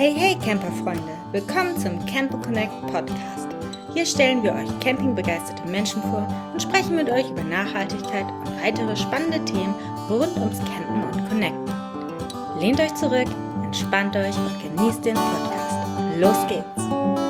Hey, hey Camperfreunde, willkommen zum Camper Connect Podcast. Hier stellen wir euch campingbegeisterte Menschen vor und sprechen mit euch über Nachhaltigkeit und weitere spannende Themen rund ums Campen und Connecten. Lehnt euch zurück, entspannt euch und genießt den Podcast. Los geht's!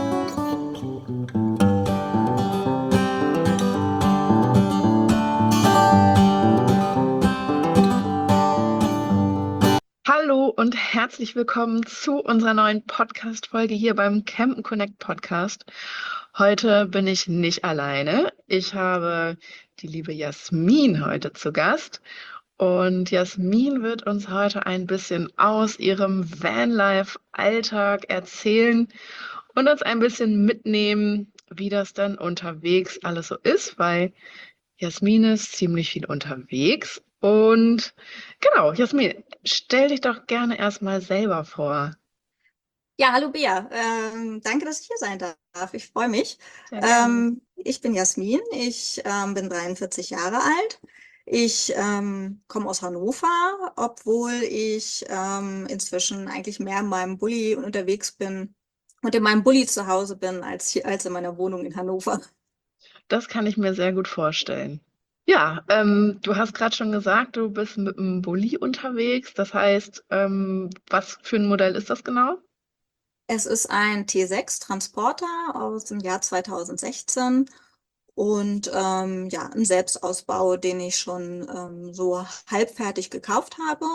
Hallo und herzlich willkommen zu unserer neuen Podcast-Folge hier beim Campen Connect Podcast. Heute bin ich nicht alleine. Ich habe die liebe Jasmin heute zu Gast. Und Jasmin wird uns heute ein bisschen aus ihrem Vanlife-Alltag erzählen und uns ein bisschen mitnehmen, wie das dann unterwegs alles so ist, weil Jasmin ist ziemlich viel unterwegs. Und genau, Jasmin, stell dich doch gerne erstmal selber vor. Ja, hallo Bea. Danke, dass ich hier sein darf. Ich freue mich. Sehr gerne. Ich bin Jasmin. Ich bin 43 Jahre alt. Ich komme aus Hannover, obwohl ich inzwischen eigentlich mehr in meinem Bulli unterwegs bin und in meinem Bulli zu Hause bin, als in meiner Wohnung in Hannover. Das kann ich mir sehr gut vorstellen. Ja, du hast gerade schon gesagt, du bist mit einem Bulli unterwegs. Das heißt, was für ein Modell ist das genau? Es ist ein T6 Transporter aus dem Jahr 2016 und ja, ein Selbstausbau, den ich schon so halbfertig gekauft habe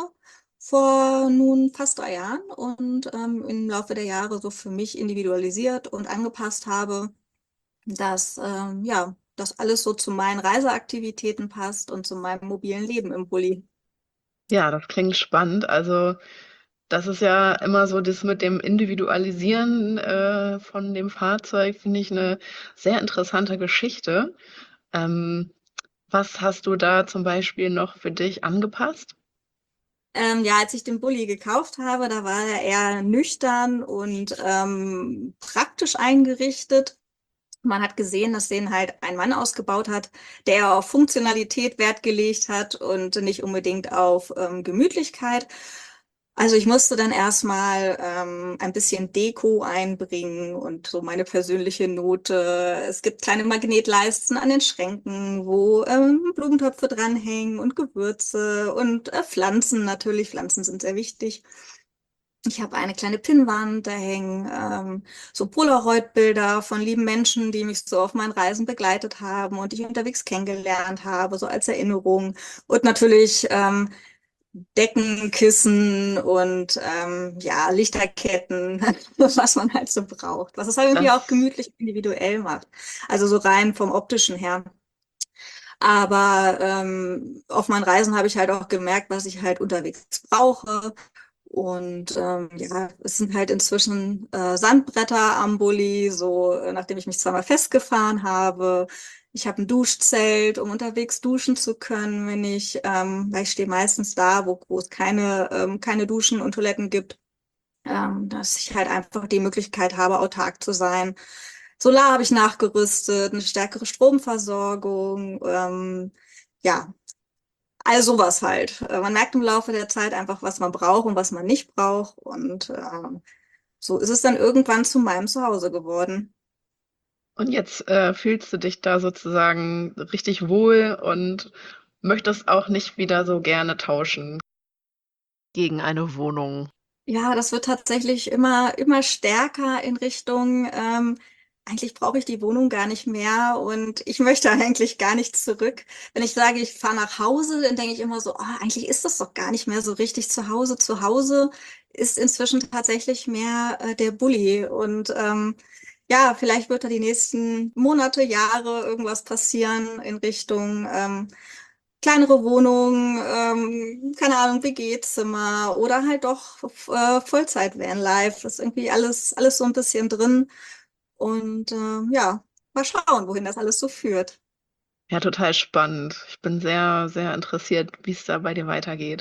vor nun fast 3 Jahren und im Laufe der Jahre so für mich individualisiert und angepasst habe, dass ja, das alles so zu meinen Reiseaktivitäten passt und zu meinem mobilen Leben im Bulli. Ja, das klingt spannend. Also, das ist ja immer so das mit dem Individualisieren von dem Fahrzeug, finde ich eine sehr interessante Geschichte. Ähm, Was hast du da zum Beispiel noch für dich angepasst? Ja, als ich den Bulli gekauft habe, da war er eher nüchtern und praktisch eingerichtet. Man hat gesehen, dass den halt ein Mann ausgebaut hat, der auf Funktionalität Wert gelegt hat und nicht unbedingt auf Gemütlichkeit. Also ich musste dann erstmal ein bisschen Deko einbringen und so meine persönliche Note. Es gibt kleine Magnetleisten an den Schränken, wo Blumentöpfe dranhängen und Gewürze und Pflanzen natürlich. Pflanzen sind sehr wichtig. Ich habe eine kleine Pinnwand, da hängen so Polaroid-Bilder von lieben Menschen, die mich so auf meinen Reisen begleitet haben und die ich unterwegs kennengelernt habe, so als Erinnerung. Und natürlich Decken, Kissen und ja, Lichterketten, was man halt so braucht. Was es halt irgendwie auch Das, gemütlich individuell macht. Also so rein vom optischen her. Aber auf meinen Reisen habe ich halt auch gemerkt, was ich halt unterwegs brauche. Und ja, es sind halt inzwischen Sandbretter am Bulli, so nachdem ich mich zweimal festgefahren habe. Ich habe ein Duschzelt, um unterwegs duschen zu können, weil ich stehe meistens da, wo es keine Duschen und Toiletten gibt, dass ich halt einfach die Möglichkeit habe, autark zu sein. Solar habe ich nachgerüstet, eine stärkere Stromversorgung, ja, all sowas halt. Man merkt im Laufe der Zeit einfach, was man braucht und was man nicht braucht. Und so ist es dann irgendwann zu meinem Zuhause geworden. und jetzt fühlst du dich da sozusagen richtig wohl und möchtest auch nicht wieder so gerne tauschen gegen eine Wohnung. Ja, das wird tatsächlich immer stärker in Richtung, eigentlich brauche ich die Wohnung gar nicht mehr und ich möchte eigentlich gar nicht zurück. Wenn ich sage, ich fahre nach Hause, dann denke ich immer so, eigentlich ist das doch gar nicht mehr so richtig zu Hause. Zu Hause ist inzwischen tatsächlich mehr der Bulli und ja, vielleicht wird da die nächsten Monate, Jahre irgendwas passieren in Richtung kleinere Wohnung, keine Ahnung, WG-Zimmer oder halt doch Vollzeit-Vanlife. Ist irgendwie alles so ein bisschen drin. Und ja, mal schauen, wohin das alles so führt. Ja, total spannend. Ich bin sehr, sehr interessiert, wie es da bei dir weitergeht.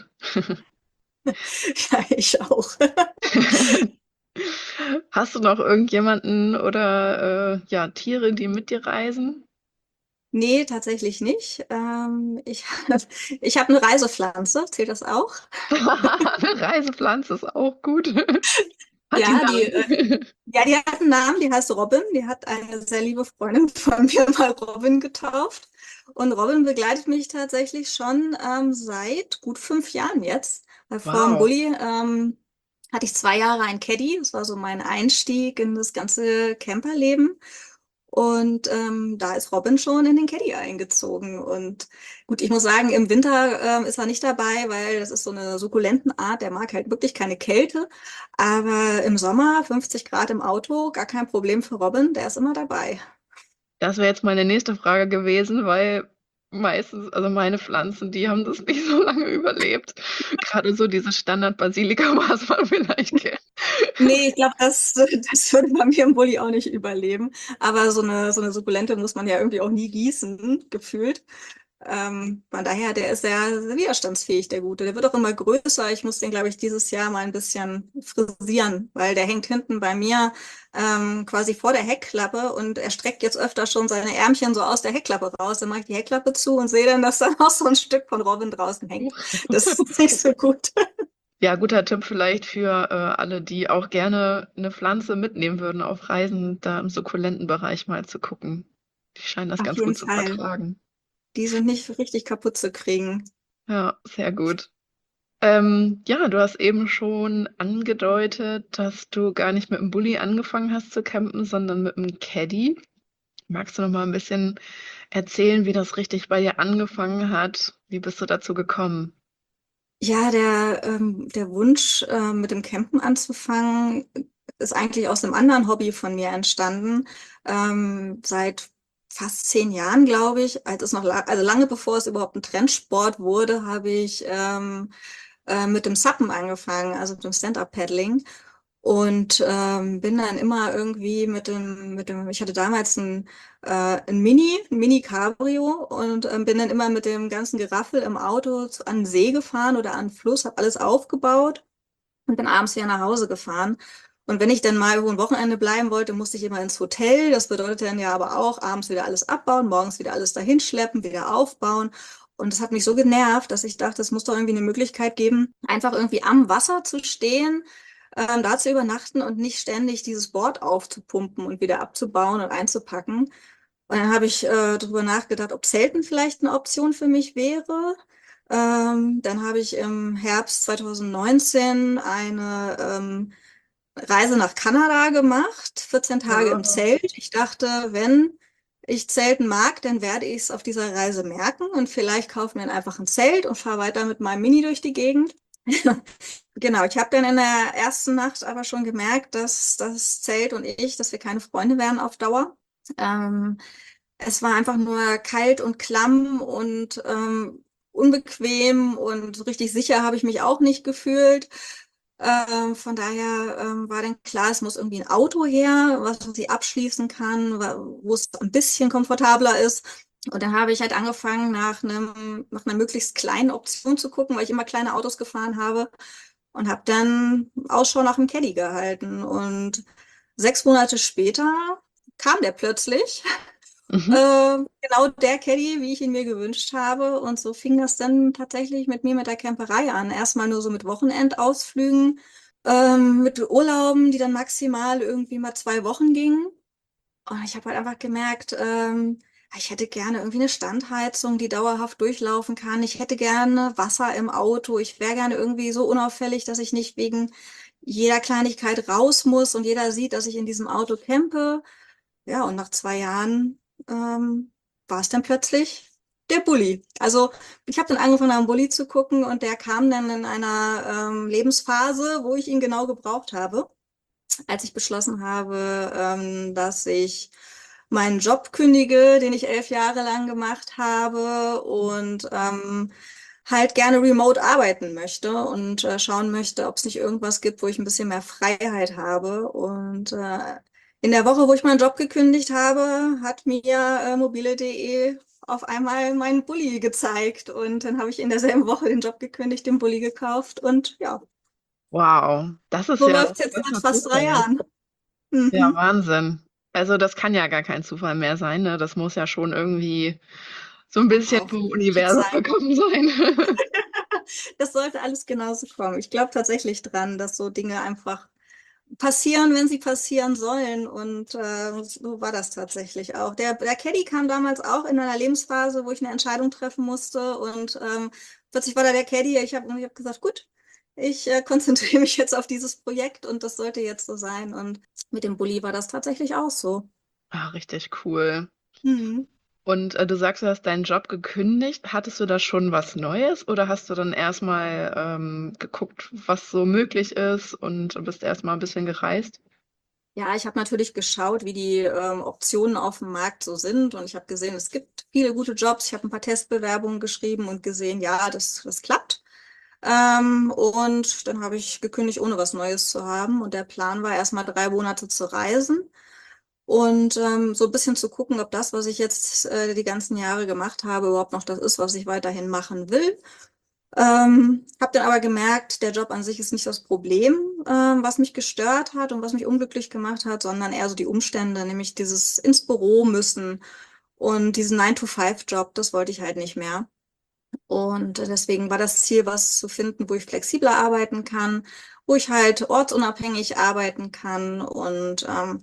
Ja, ich auch. Hast du noch irgendjemanden oder ja, Tiere, die mit dir reisen? Nee, tatsächlich nicht. Ich hab eine Reisepflanze, zählt das auch? Eine Reisepflanze ist auch gut. Hat die Ja, Namen? die hat einen Namen, die heißt Robin. Die hat eine sehr liebe Freundin von mir mal Robin getauft. Und Robin begleitet mich tatsächlich schon seit gut 5 Jahren jetzt. Weil vor dem Wow. Bulli hatte ich 2 Jahre ein Caddy. Das war so mein Einstieg in das ganze Camperleben. Und da ist Robin schon in den Caddy eingezogen. Und gut, ich muss sagen, im Winter ist er nicht dabei, weil das ist so eine Sukkulentenart. Der mag halt wirklich keine Kälte. Aber im Sommer 50 Grad im Auto, gar kein Problem für Robin. Der ist immer dabei. Das wäre jetzt meine nächste Frage gewesen, weil meistens, also meine Pflanzen, die haben das nicht so lange überlebt. Gerade so dieses Standard-Basilika, was man vielleicht kennt. Nee, ich glaube, das würde bei mir im Bulli auch nicht überleben. Aber so eine Sukkulente muss man ja irgendwie auch nie gießen, gefühlt. Von daher, der ist sehr widerstandsfähig, der Gute. Der wird auch immer größer. Ich muss den, glaube ich, dieses Jahr mal ein bisschen frisieren, weil der hängt hinten bei mir quasi vor der Heckklappe und er streckt jetzt öfter schon seine Ärmchen so aus der Heckklappe raus. Dann mache ich die Heckklappe zu und sehe dann, dass da noch so ein Stück von Robin draußen hängt. Das ist nicht so gut. Ja, guter Tipp vielleicht für alle, die auch gerne eine Pflanze mitnehmen würden auf Reisen, da im Sukkulentenbereich mal zu gucken. Die scheinen das Auf ganz jeden gut zu Fall. vertragen. Die sind nicht richtig kaputt zu kriegen. Ja, sehr gut. Ja, du hast eben schon angedeutet, dass du gar nicht mit dem Bulli angefangen hast zu campen, sondern mit dem Caddy. Magst du noch mal ein bisschen erzählen, wie das richtig bei dir angefangen hat? Wie bist du dazu gekommen? Ja, der Wunsch, mit dem Campen anzufangen, ist eigentlich aus einem anderen Hobby von mir entstanden. Seit fast 10 Jahren, glaube ich, also lange bevor es überhaupt ein Trendsport wurde, habe ich mit dem Suppen angefangen, also mit dem Stand-Up-Paddling. Und bin dann immer irgendwie ich hatte damals ein Mini Cabrio und bin dann immer mit dem ganzen Geraffel im Auto an den See gefahren oder an den Fluss, habe alles aufgebaut und bin abends wieder nach Hause gefahren. Und wenn ich dann mal irgendwo ein Wochenende bleiben wollte, musste ich immer ins Hotel. Das bedeutet dann ja aber auch abends wieder alles abbauen, morgens wieder alles dahin schleppen, wieder aufbauen. Und das hat mich so genervt, dass ich dachte, es muss doch irgendwie eine Möglichkeit geben, einfach irgendwie am Wasser zu stehen, da zu übernachten und nicht ständig dieses Board aufzupumpen und wieder abzubauen und einzupacken. Und dann habe ich darüber nachgedacht, ob Zelten vielleicht eine Option für mich wäre. Dann habe ich im Herbst 2019 eine Reise nach Kanada gemacht, 14 Tage im Ah. Zelt. Ich dachte, wenn ich Zelten mag, dann werde ich es auf dieser Reise merken und vielleicht kaufe mir dann einfach ein Zelt und fahre weiter mit meinem Mini durch die Gegend. Genau, ich habe dann in der ersten Nacht aber schon gemerkt, dass das Zelt und ich, dass wir keine Freunde wären auf Dauer. Ähm, Es war einfach nur kalt und klamm und unbequem und so richtig sicher habe ich mich auch nicht gefühlt. Von daher war dann klar, es muss irgendwie ein Auto her, was sie abschließen kann, wo es ein bisschen komfortabler ist. Und dann habe ich halt angefangen, nach einer möglichst kleinen Option zu gucken, weil ich immer kleine Autos gefahren habe und habe dann Ausschau nach einem Caddy gehalten. Und 6 Monate später kam der plötzlich. Mhm. Genau der Caddy, wie ich ihn mir gewünscht habe. Und so fing das dann tatsächlich mit mir mit der Camperei an. Erstmal nur so mit Wochenendausflügen, mit Urlauben, die dann maximal irgendwie mal 2 Wochen gingen. Und ich habe halt einfach gemerkt, ich hätte gerne irgendwie eine Standheizung, die dauerhaft durchlaufen kann. Ich hätte gerne Wasser im Auto. Ich wäre gerne irgendwie so unauffällig, dass ich nicht wegen jeder Kleinigkeit raus muss und jeder sieht, dass ich in diesem Auto campe. Ja, und nach 2 Jahren war es dann plötzlich der Bulli. Also ich habe dann angefangen, nach dem Bulli zu gucken und der kam dann in einer Lebensphase, wo ich ihn genau gebraucht habe, als ich beschlossen habe, dass ich meinen Job kündige, den ich 11 Jahre lang gemacht habe und halt gerne remote arbeiten möchte und schauen möchte, ob es nicht irgendwas gibt, wo ich ein bisschen mehr Freiheit habe. Und in der Woche, wo ich meinen Job gekündigt habe, hat mir mobile.de auf einmal meinen Bulli gezeigt und dann habe ich in derselben Woche den Job gekündigt, den Bulli gekauft und ja, Wow, das ist so ja läuft es jetzt seit super fast 3 Jahren. Ja, Mhm. Wahnsinn. Also das kann ja gar kein Zufall mehr sein, ne? Das muss ja schon irgendwie so ein bisschen Auch vom nicht Universum sein. gekommen sein. Das sollte alles genauso kommen. Ich glaube tatsächlich dran, dass so Dinge einfach passieren, wenn sie passieren sollen. Und so war das tatsächlich auch. Der Caddy kam damals auch in einer Lebensphase, wo ich eine Entscheidung treffen musste. Und plötzlich war da der Caddy. Ich hab gesagt, gut, ich konzentriere mich jetzt auf dieses Projekt und das sollte jetzt so sein. Und mit dem Bulli war das tatsächlich auch so. Ah, richtig cool. Mhm. Und du sagst, du hast deinen Job gekündigt. Hattest du da schon was Neues oder hast du dann erstmal geguckt, was so möglich ist und bist erstmal ein bisschen gereist? Ja, ich habe natürlich geschaut, wie die Optionen auf dem Markt so sind und ich habe gesehen, es gibt viele gute Jobs. Ich habe ein paar Testbewerbungen geschrieben und gesehen, ja, das klappt. Und dann habe ich gekündigt, ohne was Neues zu haben. Und der Plan war erstmal 3 Monate zu reisen und so ein bisschen zu gucken, ob das, was ich jetzt die ganzen Jahre gemacht habe, überhaupt noch das ist, was ich weiterhin machen will. Habe dann aber gemerkt, der Job an sich ist nicht das Problem, was mich gestört hat und was mich unglücklich gemacht hat, sondern eher so die Umstände, nämlich dieses ins Büro müssen und diesen 9-to-5-Job, das wollte ich halt nicht mehr. Und deswegen war das Ziel, was zu finden, wo ich flexibler arbeiten kann, wo ich halt ortsunabhängig arbeiten kann. Und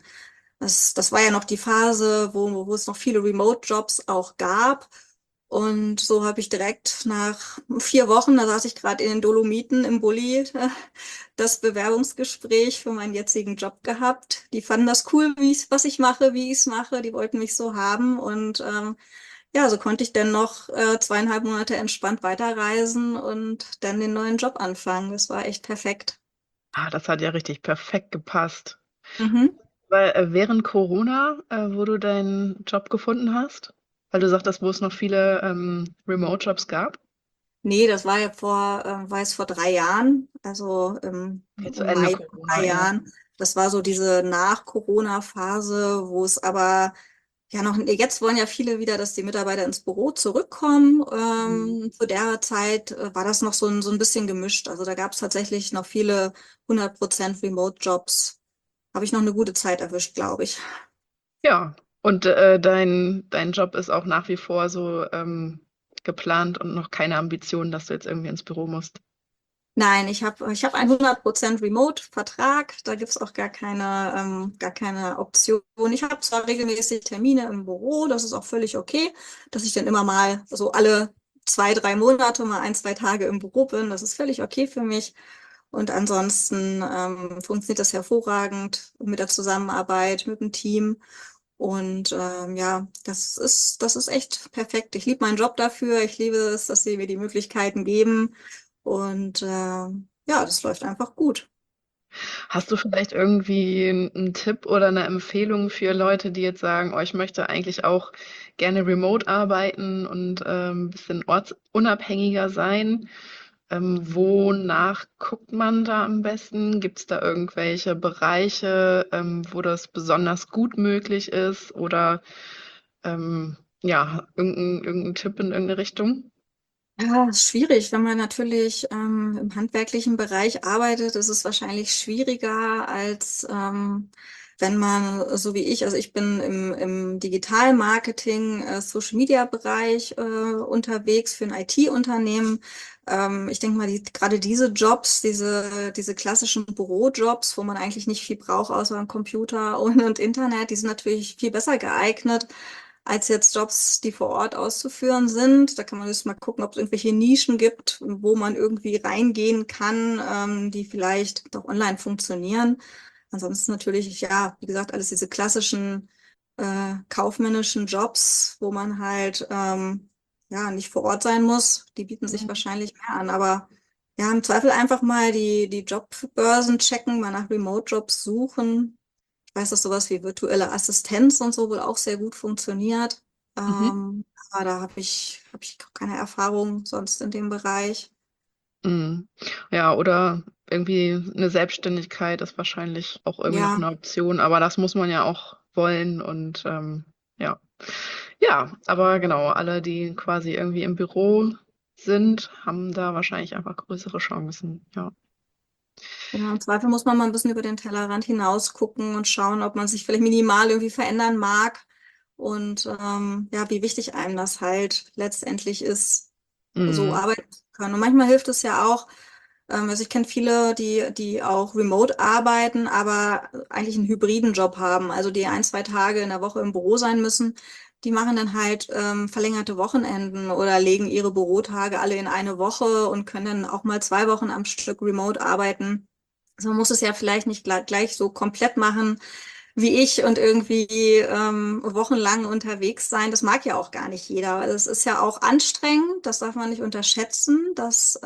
das war ja noch die Phase, wo es noch viele Remote-Jobs auch gab. Und so habe ich direkt nach 4 Wochen, da saß ich gerade in den Dolomiten im Bulli, das Bewerbungsgespräch für meinen jetzigen Job gehabt. Die fanden das cool, was ich mache, wie ich es mache. Die wollten mich so haben. Und ja, so konnte ich dann noch 2,5 Monate entspannt weiterreisen und dann den neuen Job anfangen. Das war echt perfekt. Ah, das hat ja richtig perfekt gepasst. Mhm. Weil während Corona, wo du deinen Job gefunden hast, weil du sagtest, wo es noch viele Remote-Jobs gab, Nee, das war ja war es vor 3 Jahren, also okay, zu im Ende Mai vor Corona drei eher. Jahren. Das war so diese Nach-Corona-Phase, wo es aber ja noch, jetzt wollen ja viele wieder, dass die Mitarbeiter ins Büro zurückkommen. Mhm. Zu der Zeit war das noch so ein bisschen gemischt. Also da gab es tatsächlich noch viele 100% Remote-Jobs. Habe ich noch eine gute Zeit erwischt, glaube ich. Ja, und dein Job ist auch nach wie vor so geplant und noch keine Ambition, dass du jetzt irgendwie ins Büro musst. Nein, ich hab einen 100% Remote-Vertrag. Da gibt's auch gar keine Option. Ich habe zwar regelmäßig Termine im Büro, das ist auch völlig okay, dass ich dann immer mal so alle 2, 3 Monate mal 1, 2 Tage im Büro bin. Das ist völlig okay für mich. Und ansonsten funktioniert das hervorragend mit der Zusammenarbeit, mit dem Team. Und ja, das ist echt perfekt. Ich liebe meinen Job dafür. Ich liebe es, dass sie mir die Möglichkeiten geben. Und ja, das läuft einfach gut. Hast du vielleicht irgendwie einen Tipp oder eine Empfehlung für Leute, die jetzt sagen, oh, ich möchte eigentlich auch gerne remote arbeiten und ein bisschen ortsunabhängiger sein? Wonach guckt man da am besten? Gibt es da irgendwelche Bereiche, wo das besonders gut möglich ist? Oder ja, irgendein Tipp in irgendeine Richtung? Ja, ist schwierig. Wenn man natürlich im handwerklichen Bereich arbeitet, ist es wahrscheinlich schwieriger als wenn man, so wie ich, also ich bin im Digital-Marketing, Social-Media-Bereich unterwegs für ein IT-Unternehmen. Ich denke mal, gerade diese Jobs, diese klassischen Bürojobs, wo man eigentlich nicht viel braucht außer einem Computer und Internet, die sind natürlich viel besser geeignet als jetzt Jobs, die vor Ort auszuführen sind. Da kann man jetzt mal gucken, ob es irgendwelche Nischen gibt, wo man irgendwie reingehen kann, die vielleicht doch online funktionieren. Ansonsten natürlich, ja, wie gesagt, alles diese klassischen kaufmännischen Jobs, wo man halt ja nicht vor Ort sein muss, die bieten sich wahrscheinlich mehr an. Aber ja, im Zweifel einfach mal die Jobbörsen checken, mal nach Remote-Jobs suchen. Ich weiß, dass sowas wie virtuelle Assistenz und so wohl auch sehr gut funktioniert. Mhm. Aber da hab ich keine Erfahrung sonst in dem Bereich. Mhm. Ja, oder irgendwie eine Selbstständigkeit ist wahrscheinlich auch irgendwie noch Ja, eine Option, aber das muss man ja auch wollen und ja. Ja, aber genau, alle, die quasi irgendwie im Büro sind, haben da wahrscheinlich einfach größere Chancen. Ja. genau. Im Zweifel muss man mal ein bisschen über den Tellerrand hinaus gucken und schauen, ob man sich vielleicht minimal irgendwie verändern mag und ja, wie wichtig einem das halt letztendlich ist, so Mhm. arbeiten zu können. Und manchmal hilft es ja auch, Also ich kenne viele, die auch remote arbeiten, aber eigentlich einen hybriden Job haben, also die 1, 2 Tage in der Woche im Büro sein müssen. Die machen dann halt verlängerte Wochenenden oder legen ihre Bürotage alle in eine Woche und können dann auch mal 2 Wochen am Stück remote arbeiten. Also man muss es ja vielleicht nicht gleich so komplett machen wie ich und irgendwie wochenlang unterwegs sein. Das mag ja auch gar nicht jeder. Also es ist ja auch anstrengend, das darf man nicht unterschätzen, dass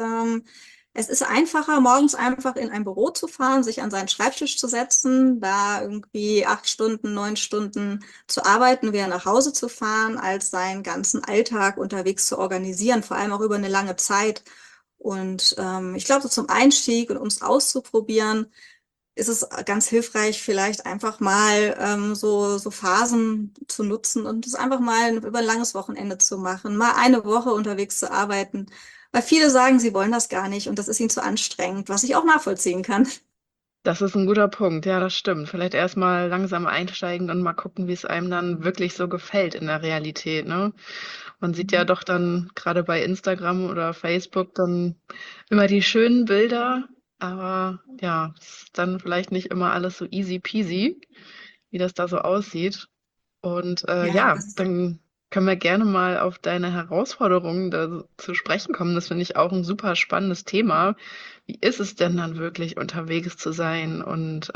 es ist einfacher, morgens einfach in ein Büro zu fahren, sich an seinen Schreibtisch zu setzen, da irgendwie 8 Stunden, 9 Stunden zu arbeiten, wieder nach Hause zu fahren, als seinen ganzen Alltag unterwegs zu organisieren, vor allem auch über eine lange Zeit. Und ich glaube, so zum Einstieg und um es auszuprobieren, ist es ganz hilfreich, vielleicht einfach mal so Phasen zu nutzen und es einfach mal über ein langes Wochenende zu machen, mal eine Woche unterwegs zu arbeiten. Weil viele sagen, sie wollen das gar nicht und das ist ihnen zu anstrengend, was ich auch nachvollziehen kann. Das ist ein guter Punkt, ja, das stimmt. Vielleicht erstmal langsam einsteigen und mal gucken, wie es einem dann wirklich so gefällt in der Realität, ne? Man sieht ja doch dann gerade bei Instagram oder Facebook dann immer die schönen Bilder, aber ja, ist dann vielleicht nicht immer alles so easy peasy, wie das da so aussieht. Und Ja, ja, das dann können wir gerne mal auf deine Herausforderungen da zu sprechen kommen. Das finde ich auch ein super spannendes Thema. Wie ist es denn dann wirklich unterwegs zu sein? Und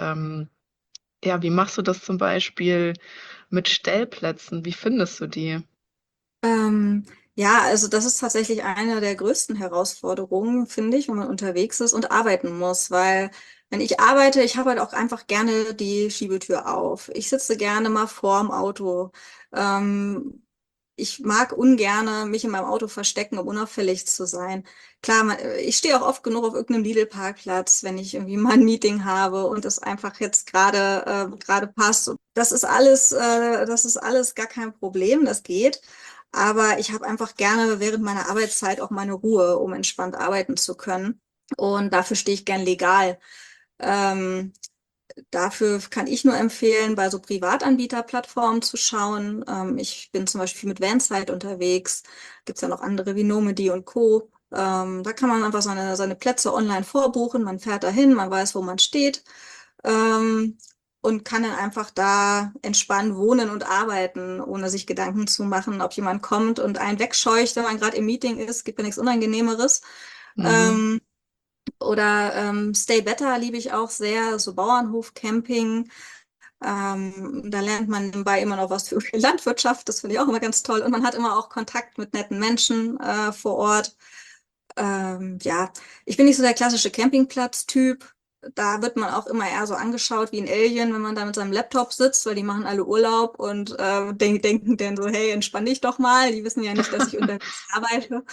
ja, wie machst du das zum Beispiel mit Stellplätzen? Wie findest du die? Ähm, ja, also das ist tatsächlich eine der größten Herausforderungen, finde ich, wenn man unterwegs ist und arbeiten muss, weil wenn ich arbeite, ich habe halt auch einfach gerne die Schiebetür auf. Ich sitze gerne mal vorm Auto. Ähm, Ich mag ungerne mich in meinem Auto verstecken, um unauffällig zu sein. Klar, ich stehe auch oft genug auf irgendeinem Lidl-Parkplatz, wenn ich irgendwie mal ein Meeting habe und es einfach jetzt gerade passt. Das ist alles gar kein Problem, das geht. Aber ich habe einfach gerne während meiner Arbeitszeit auch meine Ruhe, um entspannt arbeiten zu können. Und dafür stehe ich gern legal. Ähm, Dafür kann ich nur empfehlen, bei so Privatanbieterplattformen zu schauen. Ich bin zum Beispiel mit Vansite unterwegs. Gibt es ja noch andere wie Nomedy und Co. Da kann man einfach seine Plätze online vorbuchen. Man fährt dahin, man weiß, wo man steht. Ähm, und kann dann einfach da entspannen, wohnen und arbeiten, ohne sich Gedanken zu machen, ob jemand kommt und einen wegscheucht, wenn man gerade im Meeting ist. Gibt ja nichts Unangenehmeres. Mhm. Ähm, oder Stay Better liebe ich auch sehr, so Bauernhof-Camping. Da lernt man nebenbei immer noch was für Landwirtschaft, das finde ich auch immer ganz toll. Und man hat immer auch Kontakt mit netten Menschen vor Ort. Ja, ich bin nicht so der klassische Campingplatz-Typ. Da wird man auch immer eher so angeschaut wie ein Alien, wenn man da mit seinem Laptop sitzt, weil die machen alle Urlaub und denken dann so, hey, entspann dich doch mal. Die wissen ja nicht, dass ich unterwegs arbeite.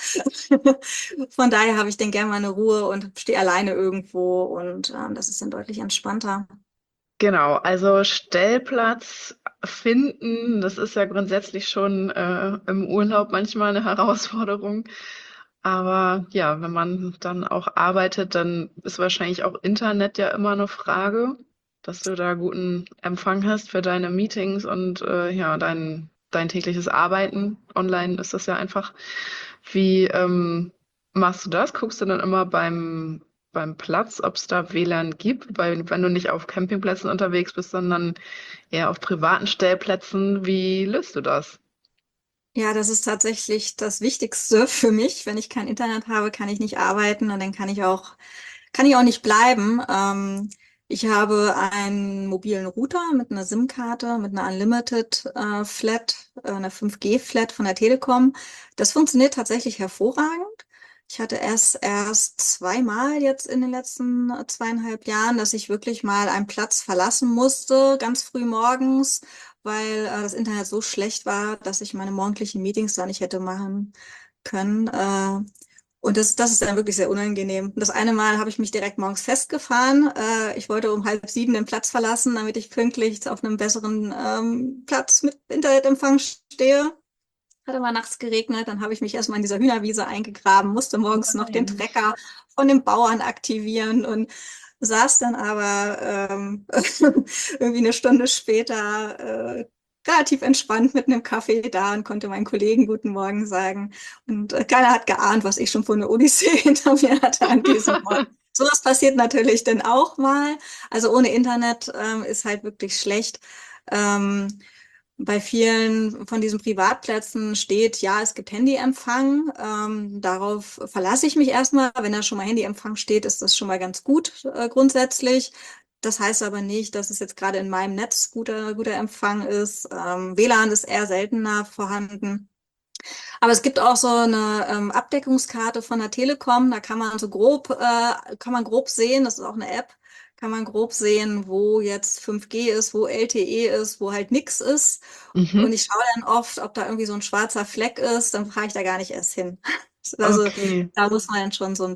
Von daher habe ich dann gerne meine Ruhe und stehe alleine irgendwo und das ist dann deutlich entspannter. Genau, also Stellplatz finden, das ist ja grundsätzlich schon im Urlaub manchmal eine Herausforderung. Aber ja, wenn man dann auch arbeitet, dann ist wahrscheinlich auch Internet ja immer eine Frage, dass du da guten Empfang hast für deine Meetings und ja, dein tägliches Arbeiten. Online ist das ja einfach. Wie machst du das? Guckst du dann immer beim Platz, ob es da WLAN gibt? Weil wenn du nicht auf Campingplätzen unterwegs bist, sondern eher auf privaten Stellplätzen, wie löst du das? Ja, das ist tatsächlich das Wichtigste für mich. Wenn ich kein Internet habe, kann ich nicht arbeiten und dann kann ich auch nicht bleiben. Ich habe einen mobilen Router mit einer SIM-Karte, mit einer Unlimited Flat, einer 5G-Flat von der Telekom. Das funktioniert tatsächlich hervorragend. Ich hatte erst zweimal jetzt in den letzten 2,5 Jahren, dass ich wirklich mal einen Platz verlassen musste, ganz früh morgens, weil das Internet so schlecht war, dass ich meine morgendlichen Meetings da nicht hätte machen können. Und das ist dann wirklich sehr unangenehm. Das eine Mal habe ich mich direkt morgens festgefahren. Ich wollte um 6:30 den Platz verlassen, damit ich pünktlich auf einem besseren Platz mit Internetempfang stehe. Hat aber nachts geregnet, dann habe ich mich erstmal in dieser Hühnerwiese eingegraben, musste morgens noch den Nein. Trecker von den Bauern aktivieren und saß dann aber irgendwie eine Stunde später relativ entspannt mit einem Kaffee da und konnte meinen Kollegen guten Morgen sagen. Und keiner hat geahnt, was ich schon für eine Odyssee hinter mir hatte an diesem Morgen. Sowas passiert natürlich dann auch mal. Also ohne Internet ist halt wirklich schlecht. Ähm, Bei vielen von diesen Privatplätzen steht, ja, es gibt Handyempfang. Darauf verlasse ich mich erstmal. Wenn da schon mal Handyempfang steht, ist das schon mal ganz gut grundsätzlich. Das heißt aber nicht, dass es jetzt gerade in meinem Netz guter Empfang ist. WLAN ist eher seltener vorhanden. Aber es gibt auch so eine Abdeckungskarte von der Telekom, da kann man grob sehen, das ist auch eine App, kann man grob sehen, wo jetzt 5G ist, wo LTE ist, wo halt nix ist. Und Mhm. ich schaue dann oft, ob da irgendwie so ein schwarzer Fleck ist, dann fahre ich da gar nicht erst hin. Also Okay. da muss man dann schon so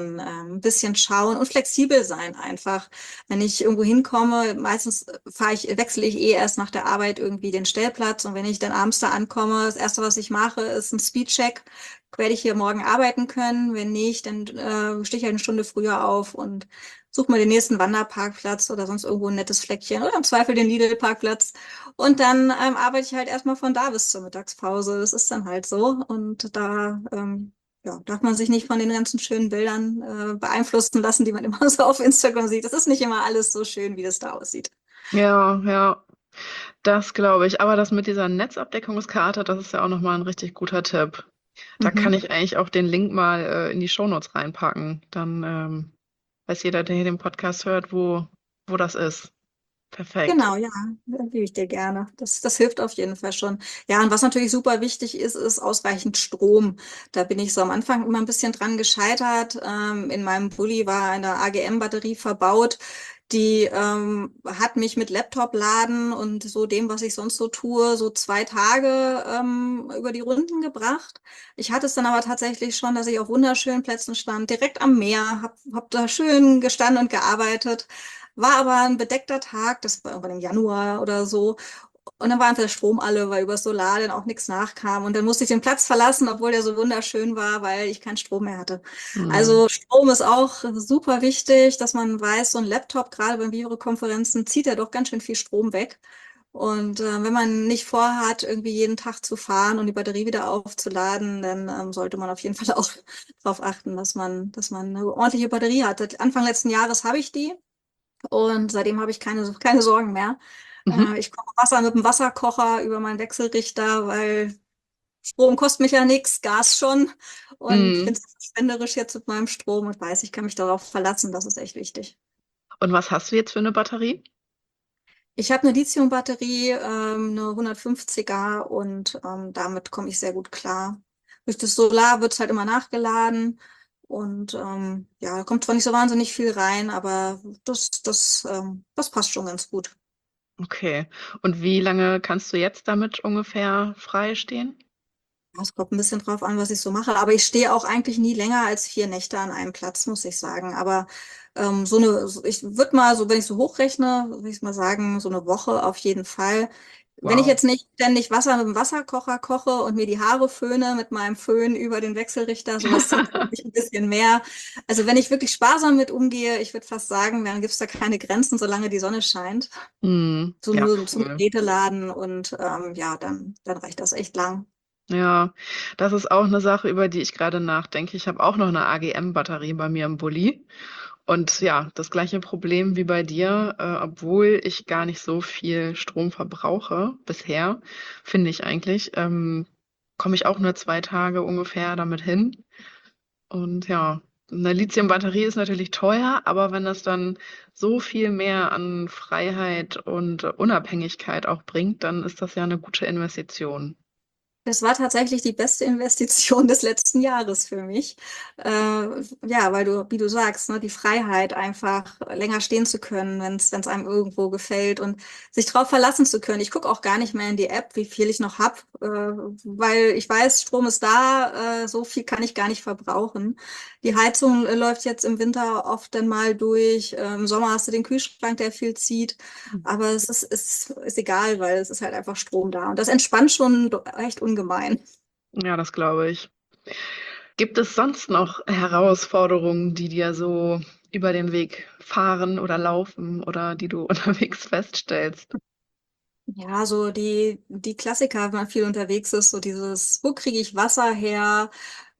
ein bisschen schauen und flexibel sein einfach. Wenn ich irgendwo hinkomme, meistens wechsle ich eh erst nach der Arbeit irgendwie den Stellplatz und wenn ich dann abends da ankomme, das Erste, was ich mache, ist ein Speedcheck. Werde ich hier morgen arbeiten können? Wenn nicht, dann stehe ich halt eine Stunde früher auf und suche mal den nächsten Wanderparkplatz oder sonst irgendwo ein nettes Fleckchen oder im Zweifel den Lidl-Parkplatz. Und dann arbeite ich halt erstmal von da bis zur Mittagspause. Das ist dann halt so. Und da ja, darf man sich nicht von den ganzen schönen Bildern beeinflussen lassen, die man immer so auf Instagram sieht. Das ist nicht immer alles so schön, wie das da aussieht. Ja, ja, das glaube ich. Aber das mit dieser Netzabdeckungskarte, das ist ja auch nochmal ein richtig guter Tipp. Da kann Mhm. ich eigentlich auch den Link mal in die Shownotes reinpacken. Dann weiß jeder, der hier den Podcast hört, wo das ist. Perfekt. Genau, ja, gebe ich dir gerne. Das hilft auf jeden Fall schon. Ja, und was natürlich super wichtig ist, ist ausreichend Strom. Da bin ich so am Anfang immer ein bisschen dran gescheitert. In meinem Bulli war eine AGM-Batterie verbaut. Die hat mich mit Laptop laden und so dem, was ich sonst so tue, so 2 Tage über die Runden gebracht. Ich hatte es dann aber tatsächlich schon, dass ich auf wunderschönen Plätzen stand, direkt am Meer, hab da schön gestanden und gearbeitet. War aber ein bedeckter Tag, das war irgendwann im Januar oder so. Und dann war einfach der Strom alle, weil über das Solar dann auch nichts nachkam. Und dann musste ich den Platz verlassen, obwohl der so wunderschön war, weil ich keinen Strom mehr hatte. Hm. Also Strom ist auch super wichtig, dass man weiß, so ein Laptop, gerade bei Videokonferenzen, zieht ja doch ganz schön viel Strom weg. Und wenn man nicht vorhat, irgendwie jeden Tag zu fahren und die Batterie wieder aufzuladen, dann sollte man auf jeden Fall auch darauf achten, dass man eine ordentliche Batterie hat. Anfang letzten Jahres habe ich die. Und seitdem habe ich keine Sorgen mehr. Mhm. Ich koche Wasser mit dem Wasserkocher über meinen Wechselrichter, weil Strom kostet mich ja nichts, Gas schon. Und ich Mhm. finde es verschwenderisch jetzt mit meinem Strom und weiß, ich kann mich darauf verlassen. Das ist echt wichtig. Und was hast du jetzt für eine Batterie? Ich habe eine Lithiumbatterie, eine 150er und damit komme ich sehr gut klar. Durch das Solar wird es halt immer nachgeladen und ja, da kommt zwar nicht so wahnsinnig viel rein, aber das passt schon ganz gut. Okay. Und wie lange kannst du jetzt damit ungefähr frei stehen? Es kommt ein bisschen drauf an, was ich so mache. Aber ich stehe auch eigentlich nie länger als 4 Nächte an einem Platz, muss ich sagen. Aber ich würde mal so, wenn ich so hochrechne, würde ich mal sagen, so eine Woche auf jeden Fall. Wenn ich Wow. jetzt nicht ständig Wasser mit dem Wasserkocher koche und mir die Haare föhne mit meinem Föhn über den Wechselrichter, sowas zieht sich ein bisschen mehr. Also wenn ich wirklich sparsam mit umgehe, ich würde fast sagen, dann gibt es da keine Grenzen, solange die Sonne scheint. Hm. So Ja, nur zum cool. Geräte laden und ja, dann reicht das echt lang. Ja, das ist auch eine Sache, über die ich gerade nachdenke. Ich habe auch noch eine AGM-Batterie bei mir im Bulli. Und ja, das gleiche Problem wie bei dir, obwohl ich gar nicht so viel Strom verbrauche bisher, finde ich eigentlich, komme ich auch nur 2 Tage ungefähr damit hin. Und ja, eine Lithium-Batterie ist natürlich teuer, aber wenn das dann so viel mehr an Freiheit und Unabhängigkeit auch bringt, dann ist das ja eine gute Investition. Das war tatsächlich die beste Investition des letzten Jahres für mich. Ja, weil du, wie du sagst, ne, die Freiheit einfach länger stehen zu können, wenn es einem irgendwo gefällt und sich darauf verlassen zu können. Ich gucke auch gar nicht mehr in die App, wie viel ich noch hab, weil ich weiß, Strom ist da, so viel kann ich gar nicht verbrauchen. Die Heizung läuft jetzt im Winter oft dann mal durch. Im Sommer hast du den Kühlschrank, der viel zieht. Aber ist egal, weil es ist halt einfach Strom da. Und das entspannt schon echt ungemein. Ja, das glaube ich. Gibt es sonst noch Herausforderungen, die dir so über den Weg fahren oder laufen oder die du unterwegs feststellst? Ja, so die Klassiker, wenn man viel unterwegs ist, so dieses, wo kriege ich Wasser her?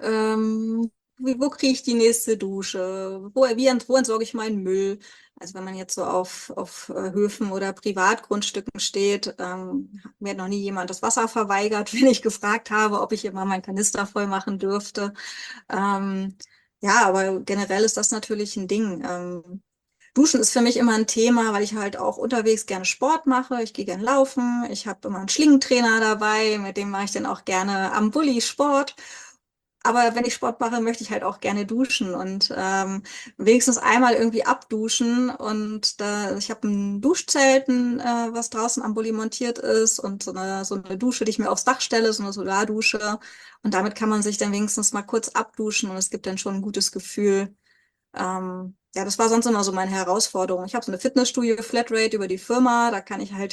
Wo kriege ich die nächste Dusche? Wo entsorge ich meinen Müll? Also wenn man jetzt so auf Höfen oder Privatgrundstücken steht, mir hat noch nie jemand das Wasser verweigert, wenn ich gefragt habe, ob ich immer meinen Kanister voll machen dürfte. Ähm, ja, aber generell ist das natürlich ein Ding. Duschen ist für mich immer ein Thema, weil ich halt auch unterwegs gerne Sport mache. Ich gehe gerne laufen. Ich habe immer einen Schlingentrainer dabei, mit dem mache ich dann auch gerne am Bulli Sport. Aber wenn ich Sport mache, möchte ich halt auch gerne duschen und wenigstens einmal irgendwie abduschen. Und ich habe ein Duschzelt, was draußen am Bulli montiert ist und so eine Dusche, die ich mir aufs Dach stelle, so eine Solardusche. Und damit kann man sich dann wenigstens mal kurz abduschen und es gibt dann schon ein gutes Gefühl. Ja, das war sonst immer so meine Herausforderung. Ich habe so eine Fitnessstudio-Flatrate über die Firma. Da kann ich halt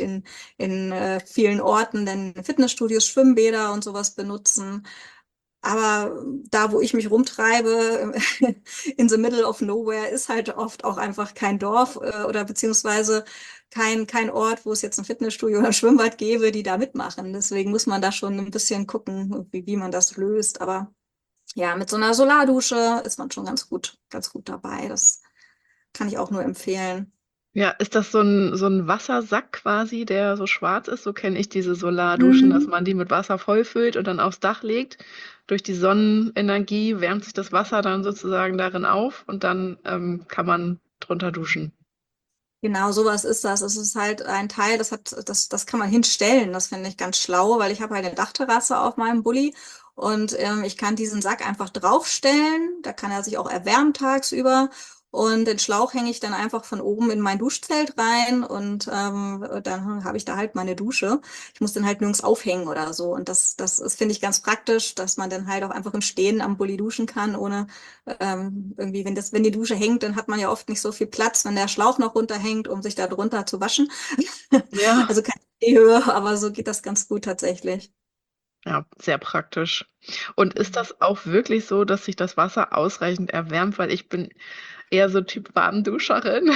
in vielen Orten dann Fitnessstudios, Schwimmbäder und sowas benutzen. Aber da, wo ich mich rumtreibe, in the middle of nowhere, ist halt oft auch einfach kein Dorf oder beziehungsweise kein Ort, wo es jetzt ein Fitnessstudio oder ein Schwimmbad gäbe, die da mitmachen. Deswegen muss man da schon ein bisschen gucken, wie man das löst. Aber ja, mit so einer Solardusche ist man schon ganz gut dabei. Das kann ich auch nur empfehlen. Ja, ist das so ein Wassersack quasi, der so schwarz ist? So kenne ich diese Solarduschen, dass Mhm. man die mit Wasser vollfüllt und dann aufs Dach legt. Durch die Sonnenenergie wärmt sich das Wasser dann sozusagen darin auf und dann kann man drunter duschen. Genau, sowas ist das. Es ist halt ein Teil, das kann man hinstellen. Das finde ich ganz schlau, weil ich habe halt eine Dachterrasse auf meinem Bulli und ich kann diesen Sack einfach draufstellen. Da kann er sich auch erwärmen tagsüber. Und den Schlauch hänge ich dann einfach von oben in mein Duschzelt rein und dann habe ich da halt meine Dusche. Ich muss den halt nirgends aufhängen oder so. Und das ist, finde ich, ganz praktisch, dass man dann halt auch einfach im Stehen am Bulli duschen kann, ohne irgendwie, wenn die Dusche hängt, dann hat man ja oft nicht so viel Platz, wenn der Schlauch noch runterhängt, um sich da drunter zu waschen. Ja, Also keine Stehhöhe, aber so geht das ganz gut tatsächlich. ja, sehr praktisch. Und ist das auch wirklich so, dass sich das Wasser ausreichend erwärmt? Weil ich bin eher so Typ Warmduscherin.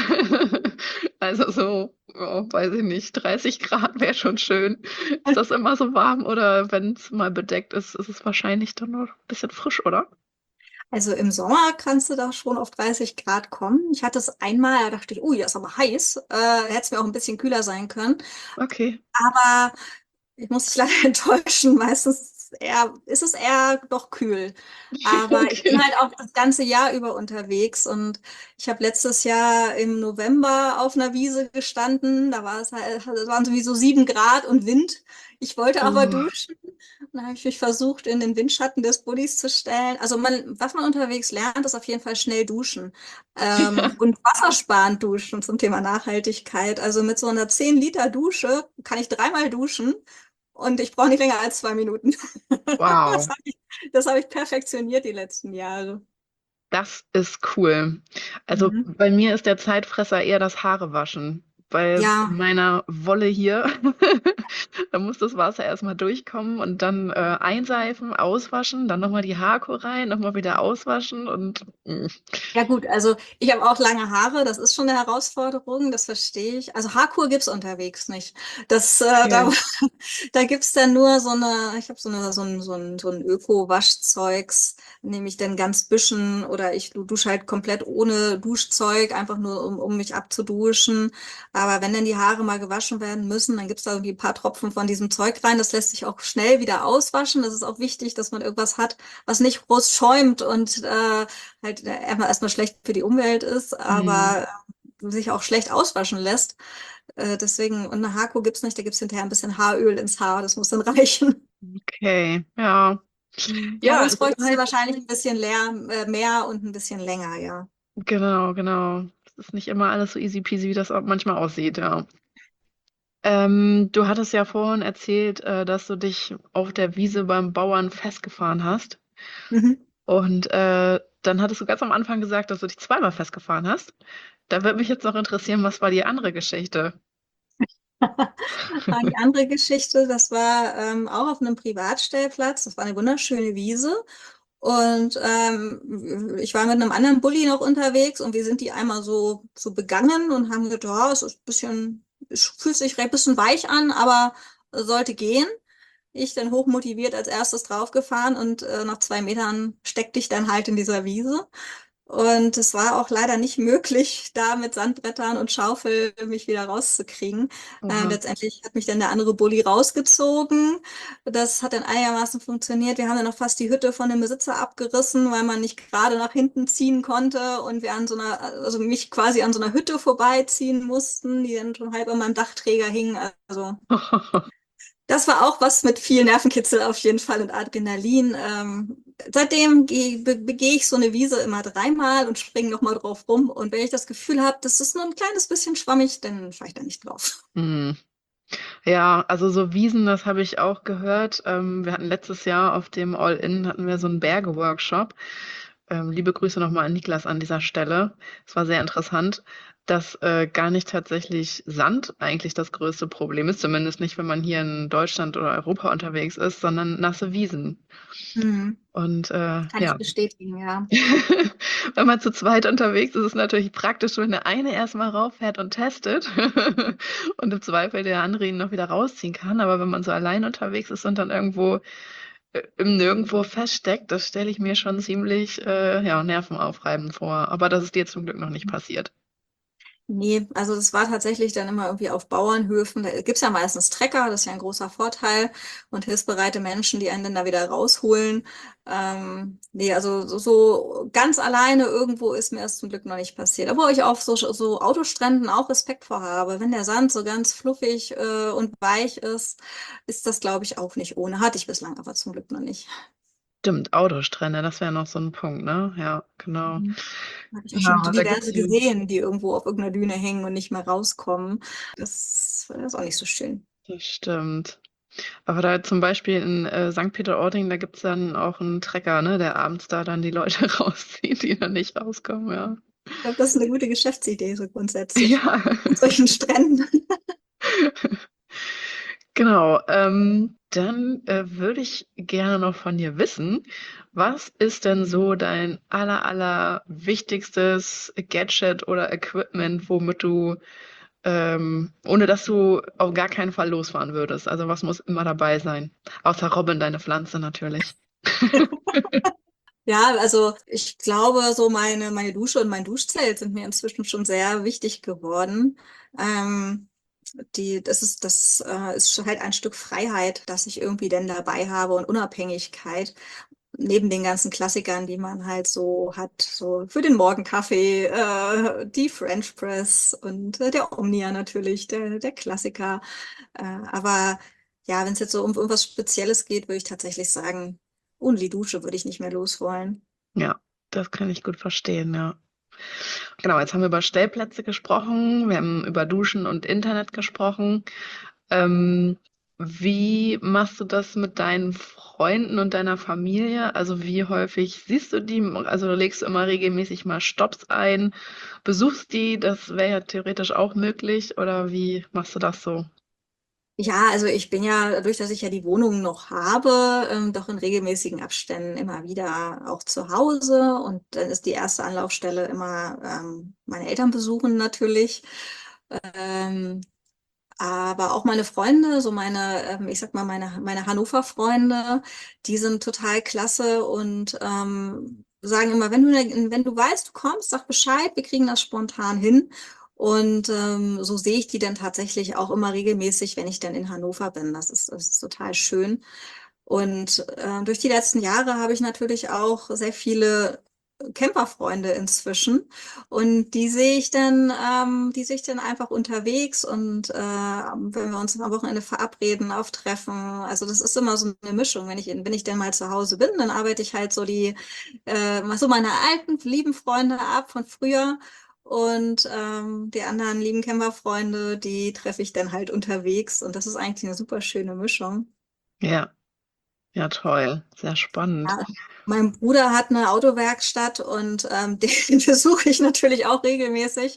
Also so, oh, weiß ich nicht, 30 Grad wäre schon schön. Ist das immer so warm oder wenn es mal bedeckt ist, ist es wahrscheinlich dann noch ein bisschen frisch, oder? Also im Sommer kannst du da schon auf 30 Grad kommen. Ich hatte es einmal, da dachte ich, ui, das ist aber heiß. Hätte es mir auch ein bisschen kühler sein können. Okay. Aber ich muss dich leider enttäuschen. Meistens ist es eher doch kühl. Aber ich bin Okay. halt auch das ganze Jahr über unterwegs und ich habe letztes Jahr im November auf einer Wiese gestanden. Da war es halt, es waren sowieso 7 Grad und Wind. Ich wollte aber Oh. duschen. Dann habe ich mich versucht, in den Windschatten des Bullis zu stellen. Also was man unterwegs lernt, ist auf jeden Fall schnell duschen. Ja. Und wassersparend duschen zum Thema Nachhaltigkeit. Also mit so einer 10 Liter Dusche kann ich dreimal duschen und ich brauche nicht länger als 2 Minuten. Das Wow. habe ich, das habe ich perfektioniert die letzten Jahre. Das ist cool. Also Mhm. bei mir ist der Zeitfresser eher das Haarewaschen, weil in Ja, meiner Wolle hier, da muss das Wasser erstmal durchkommen und dann einseifen, auswaschen, dann nochmal die Haarkur rein, nochmal wieder auswaschen und ja gut, also ich habe auch lange Haare, das ist schon eine Herausforderung, das verstehe ich. Also Haarkur gibt's unterwegs nicht. Da, okay. da gibt's dann nur ich habe so ein Öko-Waschzeugs, nehme ich dann ganz bisschen oder ich dusche halt komplett ohne Duschzeug, einfach nur um mich abzuduschen. Aber wenn dann die Haare mal gewaschen werden müssen, dann gibt's da irgendwie ein paar Tropfen von diesem Zeug rein. Das lässt sich auch schnell wieder auswaschen. Das ist auch wichtig, dass man irgendwas hat, was nicht groß schäumt und halt erstmal schlecht für die Umwelt ist, Hm. aber sich auch schlecht auswaschen lässt. Deswegen, und eine Haarkur gibt's nicht, da gibt's hinterher ein bisschen Haaröl ins Haar, das muss dann reichen. Okay, ja. Ja, Ja, sonst es ist bräuchte sie halt, wahrscheinlich ein bisschen mehr und ein bisschen länger, ja. genau, genau. Es ist nicht immer alles so easy peasy, wie das auch manchmal aussieht, ja. Du hattest ja vorhin erzählt, dass du dich auf der Wiese beim Bauern festgefahren hast. Mhm. Und dann hattest du ganz am Anfang gesagt, dass du dich zweimal festgefahren hast. Da würde mich jetzt noch interessieren, was war die andere Geschichte? Die andere Geschichte, das war auch auf einem Privatstellplatz. Das war eine wunderschöne Wiese. Und ich war mit einem anderen Bulli noch unterwegs und wir sind die einmal so begangen und haben gedacht, oh, es ist ein bisschen es fühlt sich ein bisschen weich an, aber sollte gehen. Ich dann hochmotiviert als erstes draufgefahren und nach 2 Metern steckte ich dann halt in dieser Wiese. Und es war auch leider nicht möglich, da mit Sandbrettern und Schaufel mich wieder rauszukriegen. Oha. Letztendlich hat mich dann der andere Bulli rausgezogen. Das hat dann einigermaßen funktioniert. Wir haben dann noch fast die Hütte von dem Besitzer abgerissen, weil man nicht gerade nach hinten ziehen konnte und wir an so einer, also mich quasi an so einer Hütte vorbeiziehen mussten, die dann schon halb an meinem Dachträger hing. Also das war auch was mit viel Nervenkitzel auf jeden Fall und Adrenalin. Seitdem begehe ich so eine Wiese immer 3-mal und springe nochmal drauf rum. Und wenn ich das Gefühl habe, das ist nur ein kleines bisschen schwammig, dann fahre ich da nicht drauf. Hm. Ja, also so Wiesen, das habe ich auch gehört. Wir hatten letztes Jahr auf dem All-In hatten wir so einen Berge-Workshop. Liebe Grüße nochmal an Niklas an dieser Stelle. Es war sehr interessant, dass gar nicht tatsächlich Sand eigentlich das größte Problem ist, zumindest nicht, wenn man hier in Deutschland oder Europa unterwegs ist, sondern nasse Wiesen. Hm. Und Kann ich ja, bestätigen, ja. wenn man zu zweit unterwegs ist, ist es natürlich praktisch, wenn der eine erstmal rauffährt und testet und im Zweifel der andere ihn noch wieder rausziehen kann. Aber wenn man so allein unterwegs ist und dann irgendwo im Nirgendwo feststeckt, das stelle ich mir schon ziemlich ja, nervenaufreibend vor. Aber das ist dir zum Glück noch nicht passiert. Nee, also das war tatsächlich dann immer irgendwie auf Bauernhöfen. Da gibt's ja meistens Trecker, das ist ja ein großer Vorteil. Und hilfsbereite Menschen, die einen dann da wieder rausholen. Nee, also so ganz alleine irgendwo ist mir das zum Glück noch nicht passiert. Obwohl ich auf so Autostränden auch Respekt vor habe. Wenn der Sand so ganz fluffig und weich ist, ist das, glaube ich, auch nicht ohne. Hatte ich bislang aber zum Glück noch nicht. Stimmt, Autostrände, das wäre noch so ein Punkt, ne? Ja, genau. Mhm. Habe ich auch schon Genau, da diverse gibt's ja. gesehen, die irgendwo auf irgendeiner Düne hängen und nicht mehr rauskommen. Das ist auch nicht so schön. Das stimmt. Aber da zum Beispiel in St. Peter-Ording, da gibt's dann auch einen Trecker, ne, der abends da dann die Leute rauszieht, die dann nicht rauskommen, ja. Ich glaube, das ist eine gute Geschäftsidee, so grundsätzlich. Ja, An solchen Stränden. genau. Dann würde ich gerne noch von dir wissen, was ist denn so dein aller wichtigstes Gadget oder Equipment, womit du, ohne dass du auf gar keinen Fall losfahren würdest? Also was muss immer dabei sein? Außer Robin, deine Pflanze natürlich. Ja, also ich glaube, so meine Dusche und mein Duschzelt sind mir inzwischen schon sehr wichtig geworden. Ähm, das ist halt ein Stück Freiheit, das ich irgendwie denn dabei habe und Unabhängigkeit. Neben den ganzen Klassikern, die man halt so hat, so für den Morgenkaffee, die French Press und der Omnia natürlich, der Klassiker. Aber ja, wenn es jetzt so um irgendwas Spezielles geht, würde ich tatsächlich sagen, ohne die Dusche würde ich nicht mehr los wollen. Ja, das kann ich gut verstehen, ja. Genau, jetzt haben wir über Stellplätze gesprochen, wir haben über Duschen und Internet gesprochen. Ähm, Wie machst du das mit deinen Freunden und deiner Familie? Also wie häufig siehst du die? Also legst du immer regelmäßig mal Stopps ein, besuchst die? Das wäre ja theoretisch auch möglich. Oder wie machst du das so? Ja, also ich bin ja, dadurch, dass ich ja die Wohnung noch habe, doch in regelmäßigen Abständen immer wieder auch zu Hause. Und dann ist die erste Anlaufstelle immer meine Eltern besuchen natürlich. Ähm, aber auch meine Freunde, so ich sag mal, meine Hannover-Freunde, die sind total klasse und sagen immer, wenn du weißt, du kommst, sag Bescheid, wir kriegen das spontan hin. Und so sehe ich die dann tatsächlich auch immer regelmäßig, wenn ich dann in Hannover bin. Das ist total schön. Und durch die letzten Jahre habe ich natürlich auch sehr viele Camperfreunde inzwischen. Und die sehe ich dann einfach unterwegs und wenn wir uns am Wochenende verabreden, auftreffen. Also das ist immer so eine Mischung. Wenn ich dann mal zu Hause bin, dann arbeite ich halt so meine alten, lieben Freunde ab von früher. Und die anderen lieben Camperfreunde, die treffe ich dann halt unterwegs. Und das ist eigentlich eine super schöne Mischung. Ja, ja, toll. Sehr spannend. Ja, mein Bruder hat eine Autowerkstatt und den besuche ich natürlich auch regelmäßig.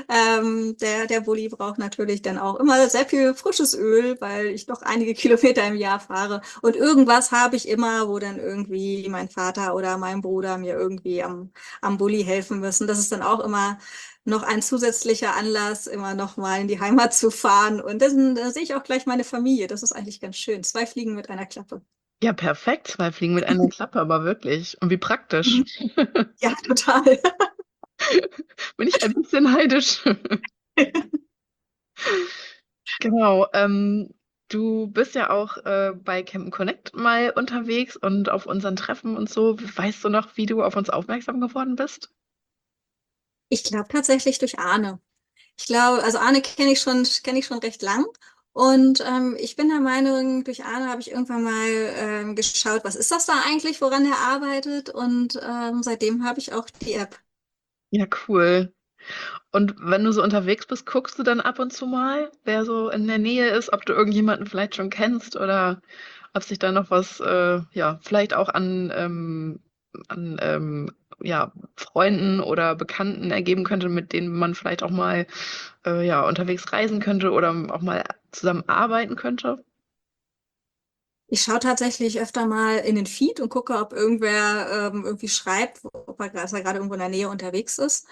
Der Bulli braucht natürlich dann auch immer sehr viel frisches Öl, weil ich doch einige Kilometer im Jahr fahre. Und irgendwas habe ich immer, wo dann irgendwie mein Vater oder mein Bruder mir irgendwie am Bulli helfen müssen. Das ist dann auch immer noch ein zusätzlicher Anlass, immer noch mal in die Heimat zu fahren. Und da sehe ich auch gleich meine Familie. Das ist eigentlich ganz schön. Zwei Fliegen mit einer Klappe. Ja, perfekt. Zwei Fliegen mit einer Klappe, aber wirklich. Und wie praktisch. Mhm. Ja, total. Bin ich ein bisschen neidisch. Genau. Du bist ja auch bei Campen Connect mal unterwegs und auf unseren Treffen und so. Weißt du noch, wie du auf uns aufmerksam geworden bist? Ich glaube tatsächlich durch Arne. Ich glaube, also Arne kenne ich schon recht lang. Und ich bin der Meinung, durch Arne habe ich irgendwann mal geschaut, was ist das da eigentlich, woran er arbeitet? Und seitdem habe ich auch die App. Ja, cool. Und wenn du so unterwegs bist, guckst du dann ab und zu mal, wer so in der Nähe ist, ob du irgendjemanden vielleicht schon kennst oder ob sich da noch was, ja, vielleicht auch an ja, Freunden oder Bekannten ergeben könnte, mit denen man vielleicht auch mal, ja, unterwegs reisen könnte oder auch mal zusammen arbeiten könnte. Ich schaue tatsächlich öfter mal in den Feed und gucke, ob irgendwer irgendwie schreibt, dass er gerade irgendwo in der Nähe unterwegs ist.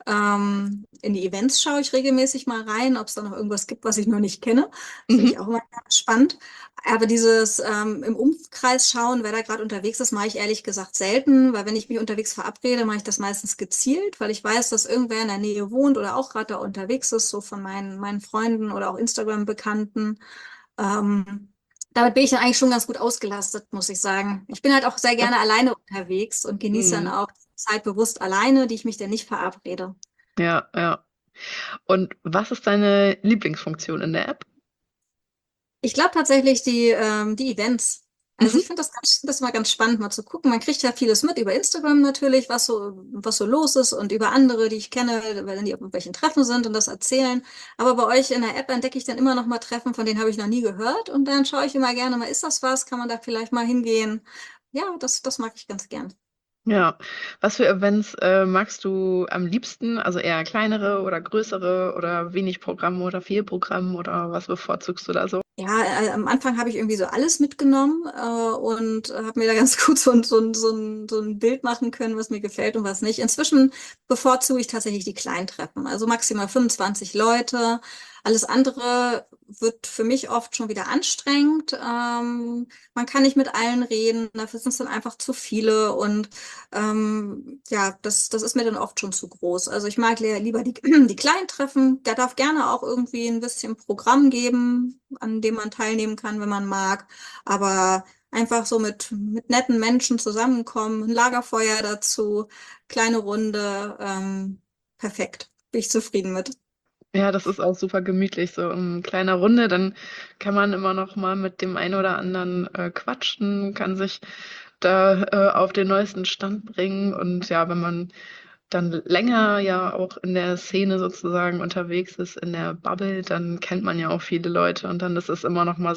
In die Events schaue ich regelmäßig mal rein, ob es da noch irgendwas gibt, was ich noch nicht kenne. Finde Mhm. ich auch immer ganz spannend. Aber dieses im Umkreis schauen, wer da gerade unterwegs ist, mache ich ehrlich gesagt selten, weil wenn ich mich unterwegs verabrede, mache ich das meistens gezielt, weil ich weiß, dass irgendwer in der Nähe wohnt oder auch gerade da unterwegs ist, so von meinen Freunden oder auch Instagram-Bekannten. Ähm, Damit bin ich dann eigentlich schon ganz gut ausgelastet, muss ich sagen. Ich bin halt auch sehr gerne alleine unterwegs und genieße dann Mhm. auch die Zeit bewusst alleine, die ich mich dann nicht verabrede. Ja, ja. Und was ist deine Lieblingsfunktion in der App? Ich glaube tatsächlich die Events. Also Mhm. ich finde das mal ganz spannend, mal zu gucken. Man kriegt ja vieles mit über Instagram natürlich, was so los ist und über andere, die ich kenne, wenn die auf irgendwelchen Treffen sind und das erzählen. Aber bei euch in der App entdecke ich dann immer noch mal Treffen, von denen habe ich noch nie gehört. Und dann schaue ich immer gerne mal, ist das was? Kann man da vielleicht mal hingehen? Ja, das mag ich ganz gern. Ja, was für Events magst du am liebsten? Also eher kleinere oder größere oder wenig Programm oder viel Programm oder was bevorzugst du da so? Ja, am Anfang habe ich irgendwie so alles mitgenommen und habe mir da ganz gut so ein Bild machen können, was mir gefällt und was nicht. Inzwischen bevorzuge ich tatsächlich die Kleintreffen, also maximal 25 Leute. Alles andere wird für mich oft schon wieder anstrengend. Man kann nicht mit allen reden, dafür sind es dann einfach zu viele und ja, das ist mir dann oft schon zu groß. Also ich mag lieber die kleinen Treffen. Da darf gerne auch irgendwie ein bisschen Programm geben, an dem man teilnehmen kann, wenn man mag. Aber einfach so mit netten Menschen zusammenkommen, ein Lagerfeuer dazu, kleine Runde, perfekt. Bin ich zufrieden mit. Ja, das ist auch super gemütlich, so in kleiner Runde. Dann kann man immer noch mal mit dem einen oder anderen quatschen, kann sich da auf den neuesten Stand bringen. Und ja, wenn man dann länger ja auch in der Szene sozusagen unterwegs ist, in der Bubble, dann kennt man ja auch viele Leute. Und dann ist es immer noch mal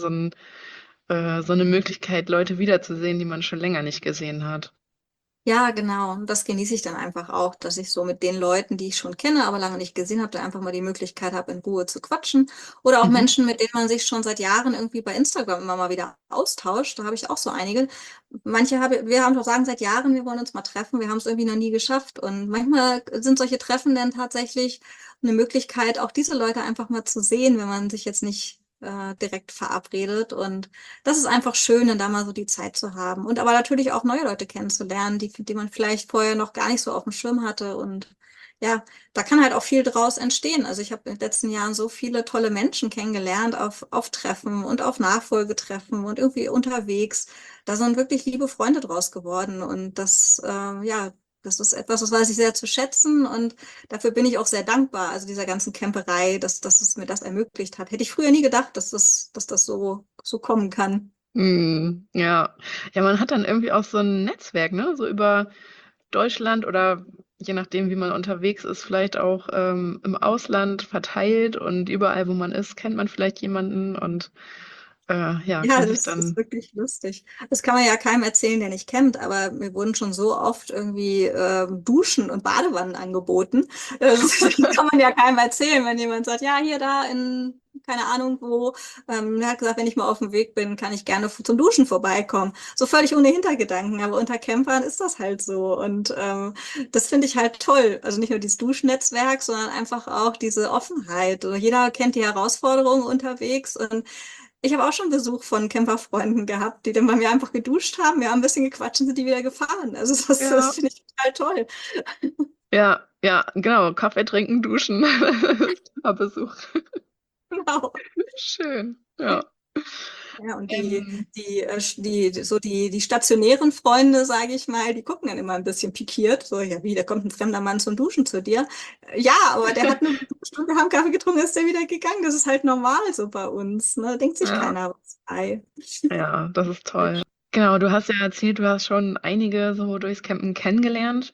so eine Möglichkeit, Leute wiederzusehen, die man schon länger nicht gesehen hat. Ja, genau. Und das genieße ich dann einfach auch, dass ich so mit den Leuten, die ich schon kenne, aber lange nicht gesehen habe, da einfach mal die Möglichkeit habe, in Ruhe zu quatschen. Oder auch Mhm. Menschen, mit denen man sich schon seit Jahren irgendwie bei Instagram immer mal wieder austauscht. Da habe ich auch so einige. Wir haben doch sagen seit Jahren, wir wollen uns mal treffen. Wir haben es irgendwie noch nie geschafft. Und manchmal sind solche Treffen dann tatsächlich eine Möglichkeit, auch diese Leute einfach mal zu sehen, wenn man sich jetzt nicht direkt verabredet. Und das ist einfach schön, dann da mal so die Zeit zu haben. Und aber natürlich auch neue Leute kennenzulernen, die man vielleicht vorher noch gar nicht so auf dem Schirm hatte. Und ja, da kann halt auch viel draus entstehen. Also ich habe in den letzten Jahren so viele tolle Menschen kennengelernt auf Treffen und auf Nachfolgetreffen und irgendwie unterwegs. Da sind wirklich liebe Freunde draus geworden. Und ja, das ist etwas, das weiß ich sehr zu schätzen. Und dafür bin ich auch sehr dankbar. Also dieser ganzen Camperei, dass es mir das ermöglicht hat. Hätte ich früher nie gedacht, dass das so kommen kann. Ja. Ja, man hat dann irgendwie auch so ein Netzwerk, ne? So über Deutschland oder je nachdem, wie man unterwegs ist, vielleicht auch im Ausland verteilt und überall, wo man ist, kennt man vielleicht jemanden und ja, Ja, kann sich das ist dann. wirklich lustig. Das kann man ja keinem erzählen, der nicht kennt, aber mir wurden schon so oft irgendwie Duschen und Badewannen angeboten. Das kann man ja keinem erzählen, wenn jemand sagt, ja, hier da in, keine Ahnung wo. Er hat gesagt, wenn ich mal auf dem Weg bin, kann ich gerne zum Duschen vorbeikommen. So völlig ohne Hintergedanken, aber unter Campern ist das halt so. Und das finde ich halt toll. Also nicht nur dieses Duschnetzwerk, sondern einfach auch diese Offenheit. Also jeder kennt die Herausforderungen unterwegs und ich habe auch schon Besuch von Camperfreunden gehabt, die dann bei mir einfach geduscht haben. Wir haben ein bisschen gequatscht und sind die wieder gefahren. Also das Ja. finde ich total toll. Ja, ja, genau. Kaffee trinken, duschen. Besuch. Genau. Schön. Ja. Ja, und Ähm, die stationären Freunde, sage ich mal, die gucken dann immer ein bisschen pikiert. So, ja, wie, da kommt ein fremder Mann zum Duschen zu dir. Ja, aber der hat nur geduscht und wir haben Kaffee getrunken, ist der wieder gegangen. Das ist halt normal so bei uns, ne? Denkt sich ja, keiner was bei. ja, das ist toll. Genau, du hast ja erzählt, du hast schon einige so durchs Campen kennengelernt.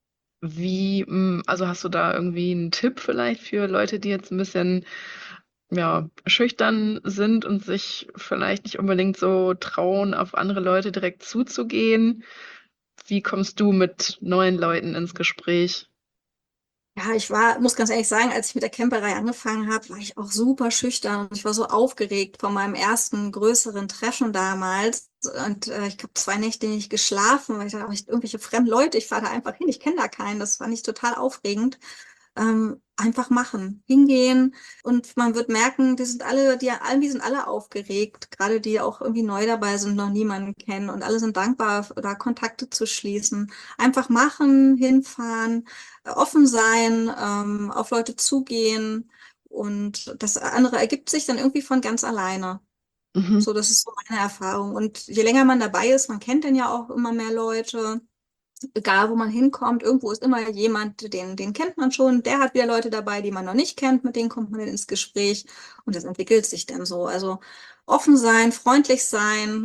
Also hast du da irgendwie einen Tipp vielleicht für Leute, die jetzt ein bisschen, ja, schüchtern sind und sich vielleicht nicht unbedingt so trauen, auf andere Leute direkt zuzugehen? Wie kommst du mit neuen Leuten ins Gespräch? Ja, muss ganz ehrlich sagen, als ich mit der Camperei angefangen habe, war ich auch super schüchtern und ich war so aufgeregt von meinem ersten größeren Treffen damals. Und ich habe 2 Nächte nicht geschlafen, weil ich dachte, irgendwelche fremden Leute, ich fahre da einfach hin, ich kenne da keinen. Das fand ich total aufregend. Einfach machen, hingehen und man wird merken, die sind alle aufgeregt, gerade die auch irgendwie neu dabei sind, noch niemanden kennen und alle sind dankbar, da Kontakte zu schließen. Einfach machen, hinfahren, offen sein, auf Leute zugehen und das andere ergibt sich dann irgendwie von ganz alleine. Mhm. So, das ist so meine Erfahrung. Und je länger man dabei ist, man kennt dann ja auch immer mehr Leute, egal wo man hinkommt, irgendwo ist immer jemand, den kennt man schon, der hat wieder Leute dabei, die man noch nicht kennt, mit denen kommt man dann ins Gespräch und das entwickelt sich dann so. Also offen sein, freundlich sein,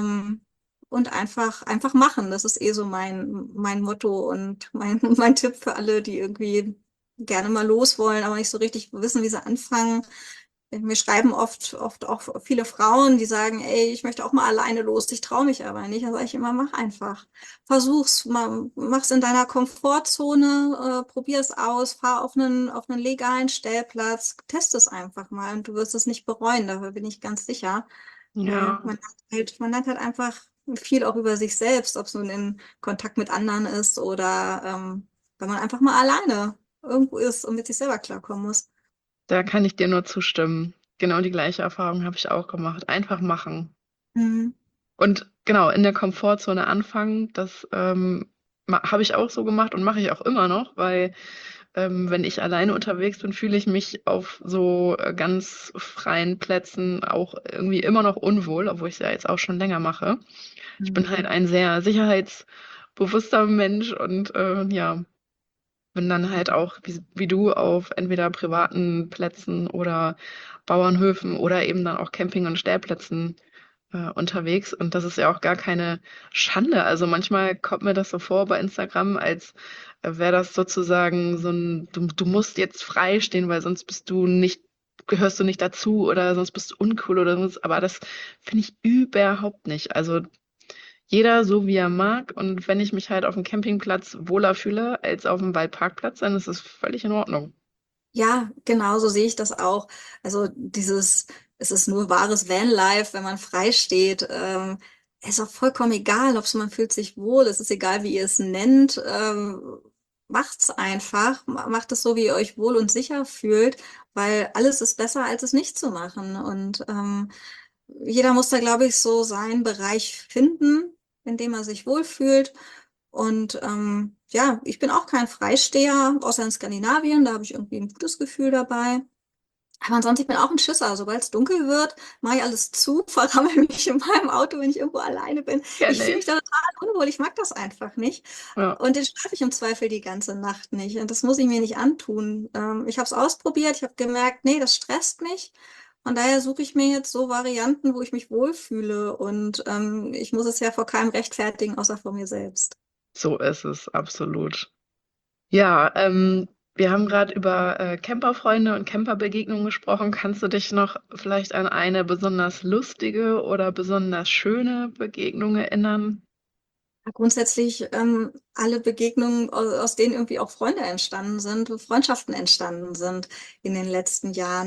und einfach machen. Das ist eh so mein Motto und mein Tipp für alle, die irgendwie gerne mal los wollen, aber nicht so richtig wissen, wie sie anfangen. Mir schreiben oft auch viele Frauen, die sagen, ey, ich möchte auch mal alleine los, ich traue mich aber nicht. Da sage ich immer, mach einfach. Versuch's, mach's in deiner Komfortzone, probier es aus, fahr auf einen legalen Stellplatz, test es einfach mal und du wirst es nicht bereuen, dafür bin ich ganz sicher. Weil Ja, man lernt halt einfach viel auch über sich selbst, ob es nun in Kontakt mit anderen ist oder wenn man einfach mal alleine irgendwo ist und mit sich selber klarkommen muss. da kann ich dir nur zustimmen. Genau die gleiche Erfahrung habe ich auch gemacht. Einfach machen. Mhm. Und genau, in der Komfortzone anfangen, das habe ich auch so gemacht und mache ich auch immer noch, weil wenn ich alleine unterwegs bin, fühle ich mich auf so ganz freien Plätzen auch irgendwie immer noch unwohl, obwohl ich es ja jetzt auch schon länger mache. Ich bin halt ein sehr sicherheitsbewusster Mensch und ja, bin dann halt auch wie du auf entweder privaten Plätzen oder Bauernhöfen oder eben dann auch Camping- und Stellplätzen unterwegs. Und das ist ja auch gar keine Schande. Also manchmal kommt mir das so vor bei Instagram, als wäre das sozusagen so du musst jetzt frei stehen, weil sonst gehörst du nicht dazu oder sonst bist du uncool oder sonst. Aber das finde ich überhaupt nicht. Also jeder so wie er mag. Und wenn ich mich halt auf dem Campingplatz wohler fühle als auf dem Waldparkplatz, dann ist es völlig in Ordnung. Ja, genau so sehe ich das auch. Also es ist nur wahres Vanlife, wenn man frei steht. Es ist auch vollkommen egal, ob es man fühlt sich wohl, es ist egal, wie ihr es nennt. Macht's einfach, macht es so, wie ihr euch wohl und sicher fühlt, weil alles ist besser, als es nicht zu machen. Und jeder muss da, glaube ich, so seinen Bereich finden, in dem er sich wohlfühlt. Und ja, ich bin auch kein Freisteher, außer in Skandinavien, da habe ich irgendwie ein gutes Gefühl dabei. Aber ansonsten, ich bin auch ein Schisser. Sobald es dunkel wird, mache ich alles zu, verrammel mich in meinem Auto, wenn ich irgendwo alleine bin. Ich Kenne fühle mich ich. da total unwohl, ich mag das einfach nicht. Ja. Und den schlafe ich im Zweifel die ganze Nacht nicht. Und das muss ich mir nicht antun. Ich habe es ausprobiert, ich habe gemerkt, nee, das stresst mich. Von daher suche ich mir jetzt so Varianten, wo ich mich wohlfühle. Und ich muss es ja vor keinem rechtfertigen, außer vor mir selbst. So ist es, absolut. Ja, wir haben gerade über Camperfreunde und Camperbegegnungen gesprochen. Kannst du dich noch vielleicht an eine besonders lustige oder besonders schöne Begegnung erinnern? Ja, grundsätzlich alle Begegnungen, aus denen irgendwie auch Freunde entstanden sind, Freundschaften entstanden sind in den letzten Jahren.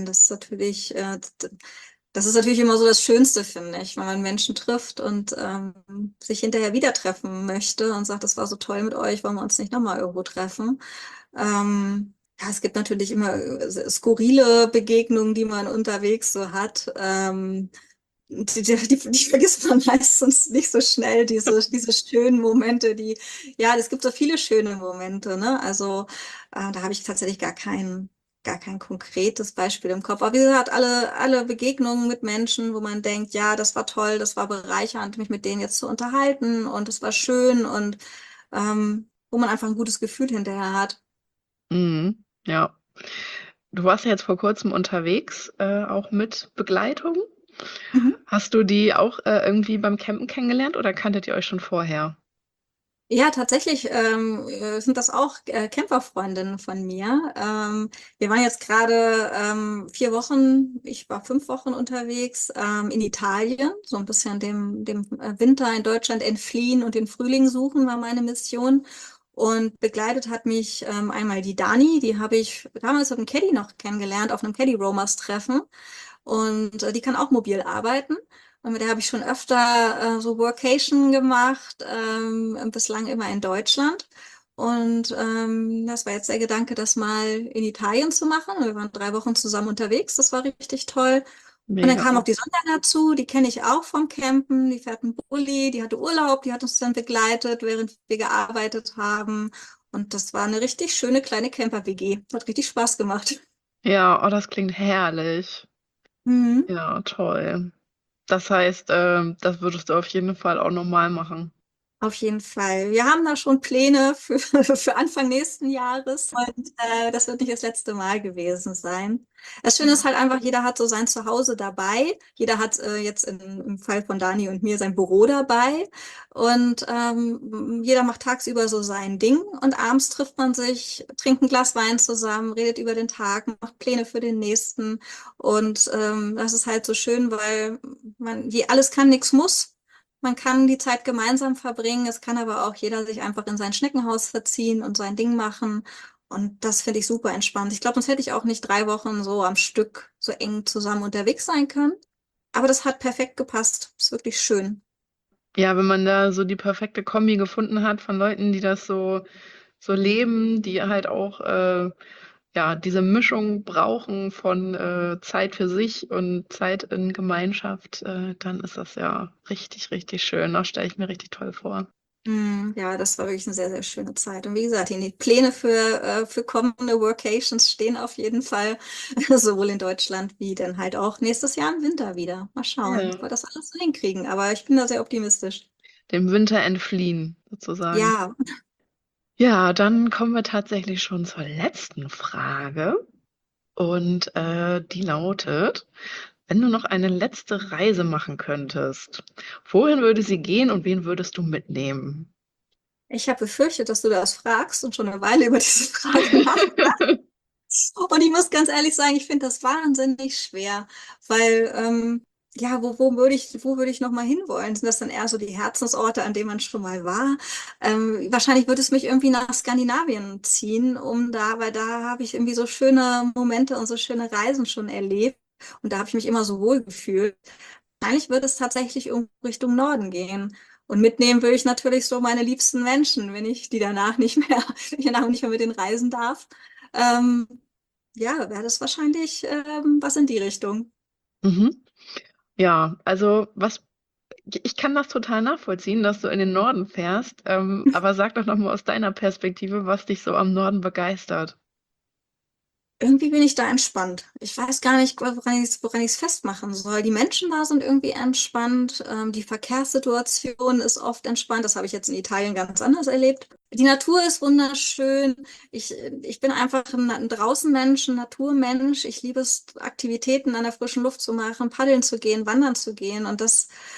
Das ist natürlich immer so das Schönste, finde ich, wenn man Menschen trifft und sich hinterher wieder treffen möchte und sagt, das war so toll mit euch, wollen wir uns nicht nochmal irgendwo treffen. Ja, es gibt natürlich immer skurrile Begegnungen, die man unterwegs so hat. Die vergisst man meistens nicht so schnell, diese schönen Momente, ja, es gibt so viele schöne Momente, ne? Also, da habe ich tatsächlich gar kein konkretes Beispiel im Kopf. Aber wie gesagt, alle Begegnungen mit Menschen, wo man denkt, ja, das war toll, das war bereichernd, mich mit denen jetzt zu unterhalten und es war schön und, wo man einfach ein gutes Gefühl hinterher hat. Mhm. Ja. Du warst ja jetzt vor kurzem unterwegs, auch mit Begleitung. Mhm. Hast du die auch irgendwie beim Campen kennengelernt oder kanntet ihr euch schon vorher? Ja, tatsächlich sind das auch Camperfreundinnen von mir. Wir waren jetzt gerade 4 Wochen, ich war 5 Wochen unterwegs in Italien, so ein bisschen dem Winter in Deutschland entfliehen und den Frühling suchen, war meine Mission. Und begleitet hat mich einmal die Dani, die habe ich damals auf dem Caddy noch kennengelernt, auf einem Caddy-Roamers-Treffen. Und die kann auch mobil arbeiten. Und mit der habe ich schon öfter so Workation gemacht, bislang immer in Deutschland. Und das war jetzt der Gedanke, das mal in Italien zu machen. Wir waren 3 Wochen zusammen unterwegs, das war richtig toll. Und dann Mega. kam auch die Sonja dazu, die kenne ich auch vom Campen, die fährt einen Bulli, die hatte Urlaub, die hat uns dann begleitet, während wir gearbeitet haben. Und das war eine richtig schöne kleine Camper-WG. Hat richtig Spaß gemacht. Ja, oh, das klingt herrlich. Mhm. Ja, toll. Das heißt, das würdest du auf jeden Fall auch nochmal machen. Auf jeden Fall. Wir haben da schon Pläne für, für Anfang nächsten Jahres und das wird nicht das letzte Mal gewesen sein. Das Schöne ist halt einfach, jeder hat so sein Zuhause dabei. Jeder hat jetzt im Fall von Dani und mir sein Büro dabei und jeder macht tagsüber so sein Ding und abends trifft man sich, trinkt ein Glas Wein zusammen, redet über den Tag, macht Pläne für den nächsten und das ist halt so schön, weil alles kann, nichts muss. Man kann die Zeit gemeinsam verbringen, es kann aber auch jeder sich einfach in sein Schneckenhaus verziehen und sein Ding machen. Und das finde ich super entspannt. Ich glaube, sonst hätte ich auch nicht 3 Wochen so am Stück so eng zusammen unterwegs sein können. Aber das hat perfekt gepasst. Ist wirklich schön. Ja, wenn man da so die perfekte Kombi gefunden hat von Leuten, die das so leben, die halt auch ja, diese Mischung brauchen von Zeit für sich und Zeit in Gemeinschaft, dann ist das ja richtig, richtig schön. Das stelle ich mir richtig toll vor. Ja, das war wirklich eine sehr, sehr schöne Zeit. Und wie gesagt, die Pläne für kommende Workations stehen auf jeden Fall, sowohl in Deutschland wie dann halt auch nächstes Jahr im Winter wieder. Mal schauen, Ja. ob wir das alles so hinkriegen. Aber ich bin da sehr optimistisch. Dem Winter entfliehen, sozusagen. Ja, Ja, dann kommen wir tatsächlich schon zur letzten Frage. Und die lautet, wenn du noch eine letzte Reise machen könntest, wohin würde sie gehen und wen würdest du mitnehmen? ich habe befürchtet, dass du das fragst und schon eine Weile über diese Frage nachdenkst. Und ich muss ganz ehrlich sagen, ich finde das wahnsinnig schwer, weil ja, wo würde ich noch mal hinwollen? Sind das dann eher so die Herzensorte, an denen man schon mal war? Wahrscheinlich würde es mich irgendwie nach Skandinavien ziehen, weil da habe ich irgendwie so schöne Momente und so schöne Reisen schon erlebt. Und da habe ich mich immer so wohl gefühlt. Wahrscheinlich würde es tatsächlich Richtung Norden gehen. Und mitnehmen würde ich natürlich so meine liebsten Menschen, wenn ich die danach nicht mehr, wenn ich danach nicht mehr mit denen reisen darf. Ähm, ja, wäre das wahrscheinlich was in die Richtung. Mhm. Ja, also ich kann das total nachvollziehen, dass du in den Norden fährst, aber sag doch noch mal aus deiner Perspektive, was dich so am Norden begeistert. Irgendwie bin ich da entspannt. Ich weiß gar nicht, woran ich es festmachen soll. Die Menschen da sind irgendwie entspannt. Die Verkehrssituation ist oft entspannt. Das habe ich jetzt in Italien ganz anders erlebt. Die Natur ist wunderschön. Ich bin einfach ein Draußenmensch, ein Naturmensch. Ich liebe es, Aktivitäten an der frischen Luft zu machen, paddeln zu gehen, wandern zu gehen. Und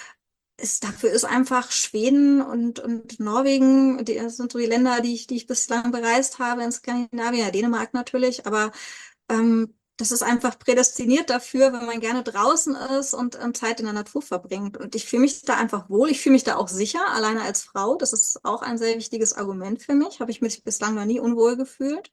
dafür ist einfach Schweden und Norwegen, das sind so die Länder, die ich bislang bereist habe, in Skandinavien, ja, Dänemark natürlich, aber das ist einfach prädestiniert dafür, wenn man gerne draußen ist und Zeit in der Natur verbringt. Und ich fühle mich da einfach wohl. Ich fühle mich da auch sicher, alleine als Frau. Das ist auch ein sehr wichtiges Argument für mich. Habe ich mich bislang noch nie unwohl gefühlt.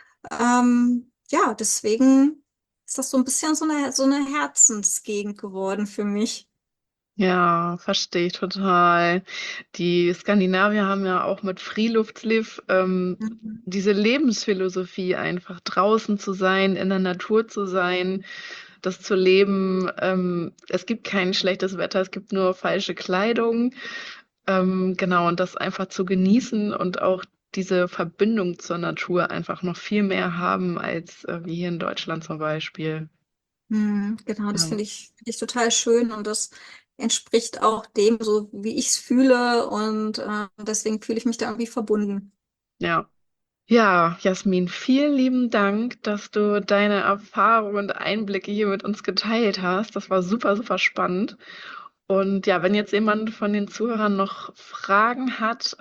Ja, deswegen ist das so ein bisschen so eine Herzensgegend geworden für mich. Ja, verstehe ich total. Die Skandinavier haben ja auch mit Friluftsliv Mhm. diese Lebensphilosophie, einfach draußen zu sein, in der Natur zu sein, das zu leben. Es gibt kein schlechtes Wetter, es gibt nur falsche Kleidung. Genau, und das einfach zu genießen und auch diese Verbindung zur Natur einfach noch viel mehr haben als wie hier in Deutschland zum Beispiel. Genau, das Ja. finde ich total schön und das entspricht auch dem, so wie ich es fühle und deswegen fühle ich mich da irgendwie verbunden. Ja. Ja, Jasmin, vielen lieben Dank, dass du deine Erfahrungen und Einblicke hier mit uns geteilt hast. Das war super, super spannend. Und ja, wenn jetzt jemand von den Zuhörern noch Fragen hat,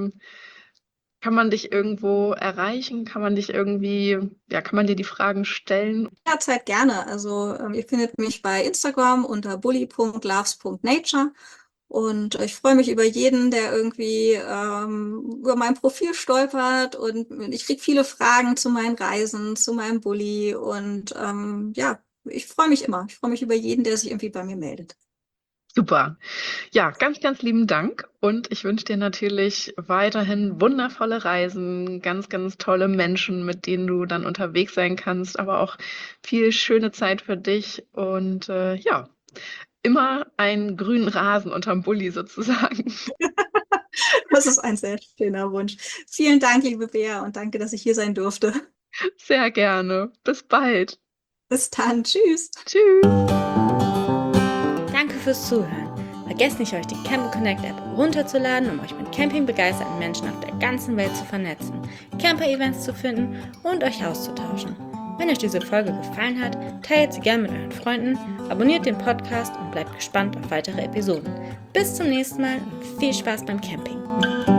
kann man dich irgendwo erreichen? Kann man dich irgendwie, ja, kann man dir die Fragen stellen? Jederzeit gerne. Also ihr findet mich bei Instagram unter bully.loves.nature und ich freue mich über jeden, der irgendwie über mein Profil stolpert und ich kriege viele Fragen zu meinen Reisen, zu meinem Bully und ja, ich freue mich immer. Ich freue mich über jeden, der sich irgendwie bei mir meldet. Super. Ja, ganz, ganz lieben Dank. Und ich wünsche dir natürlich weiterhin wundervolle Reisen, ganz, ganz tolle Menschen, mit denen du dann unterwegs sein kannst, aber auch viel schöne Zeit für dich und ja, immer einen grünen Rasen unterm Bulli sozusagen. Das ist ein sehr schöner Wunsch. Vielen Dank, liebe Bea, und danke, dass ich hier sein durfte. Sehr gerne. Bis bald. Bis dann. Tschüss. Tschüss. Danke fürs Zuhören. Vergesst nicht, euch die Camp Connect App runterzuladen, um euch mit campingbegeisterten Menschen auf der ganzen Welt zu vernetzen, Camper-Events zu finden und euch auszutauschen. Wenn euch diese Folge gefallen hat, teilt sie gerne mit euren Freunden, abonniert den Podcast und bleibt gespannt auf weitere Episoden. Bis zum nächsten Mal und viel Spaß beim Camping.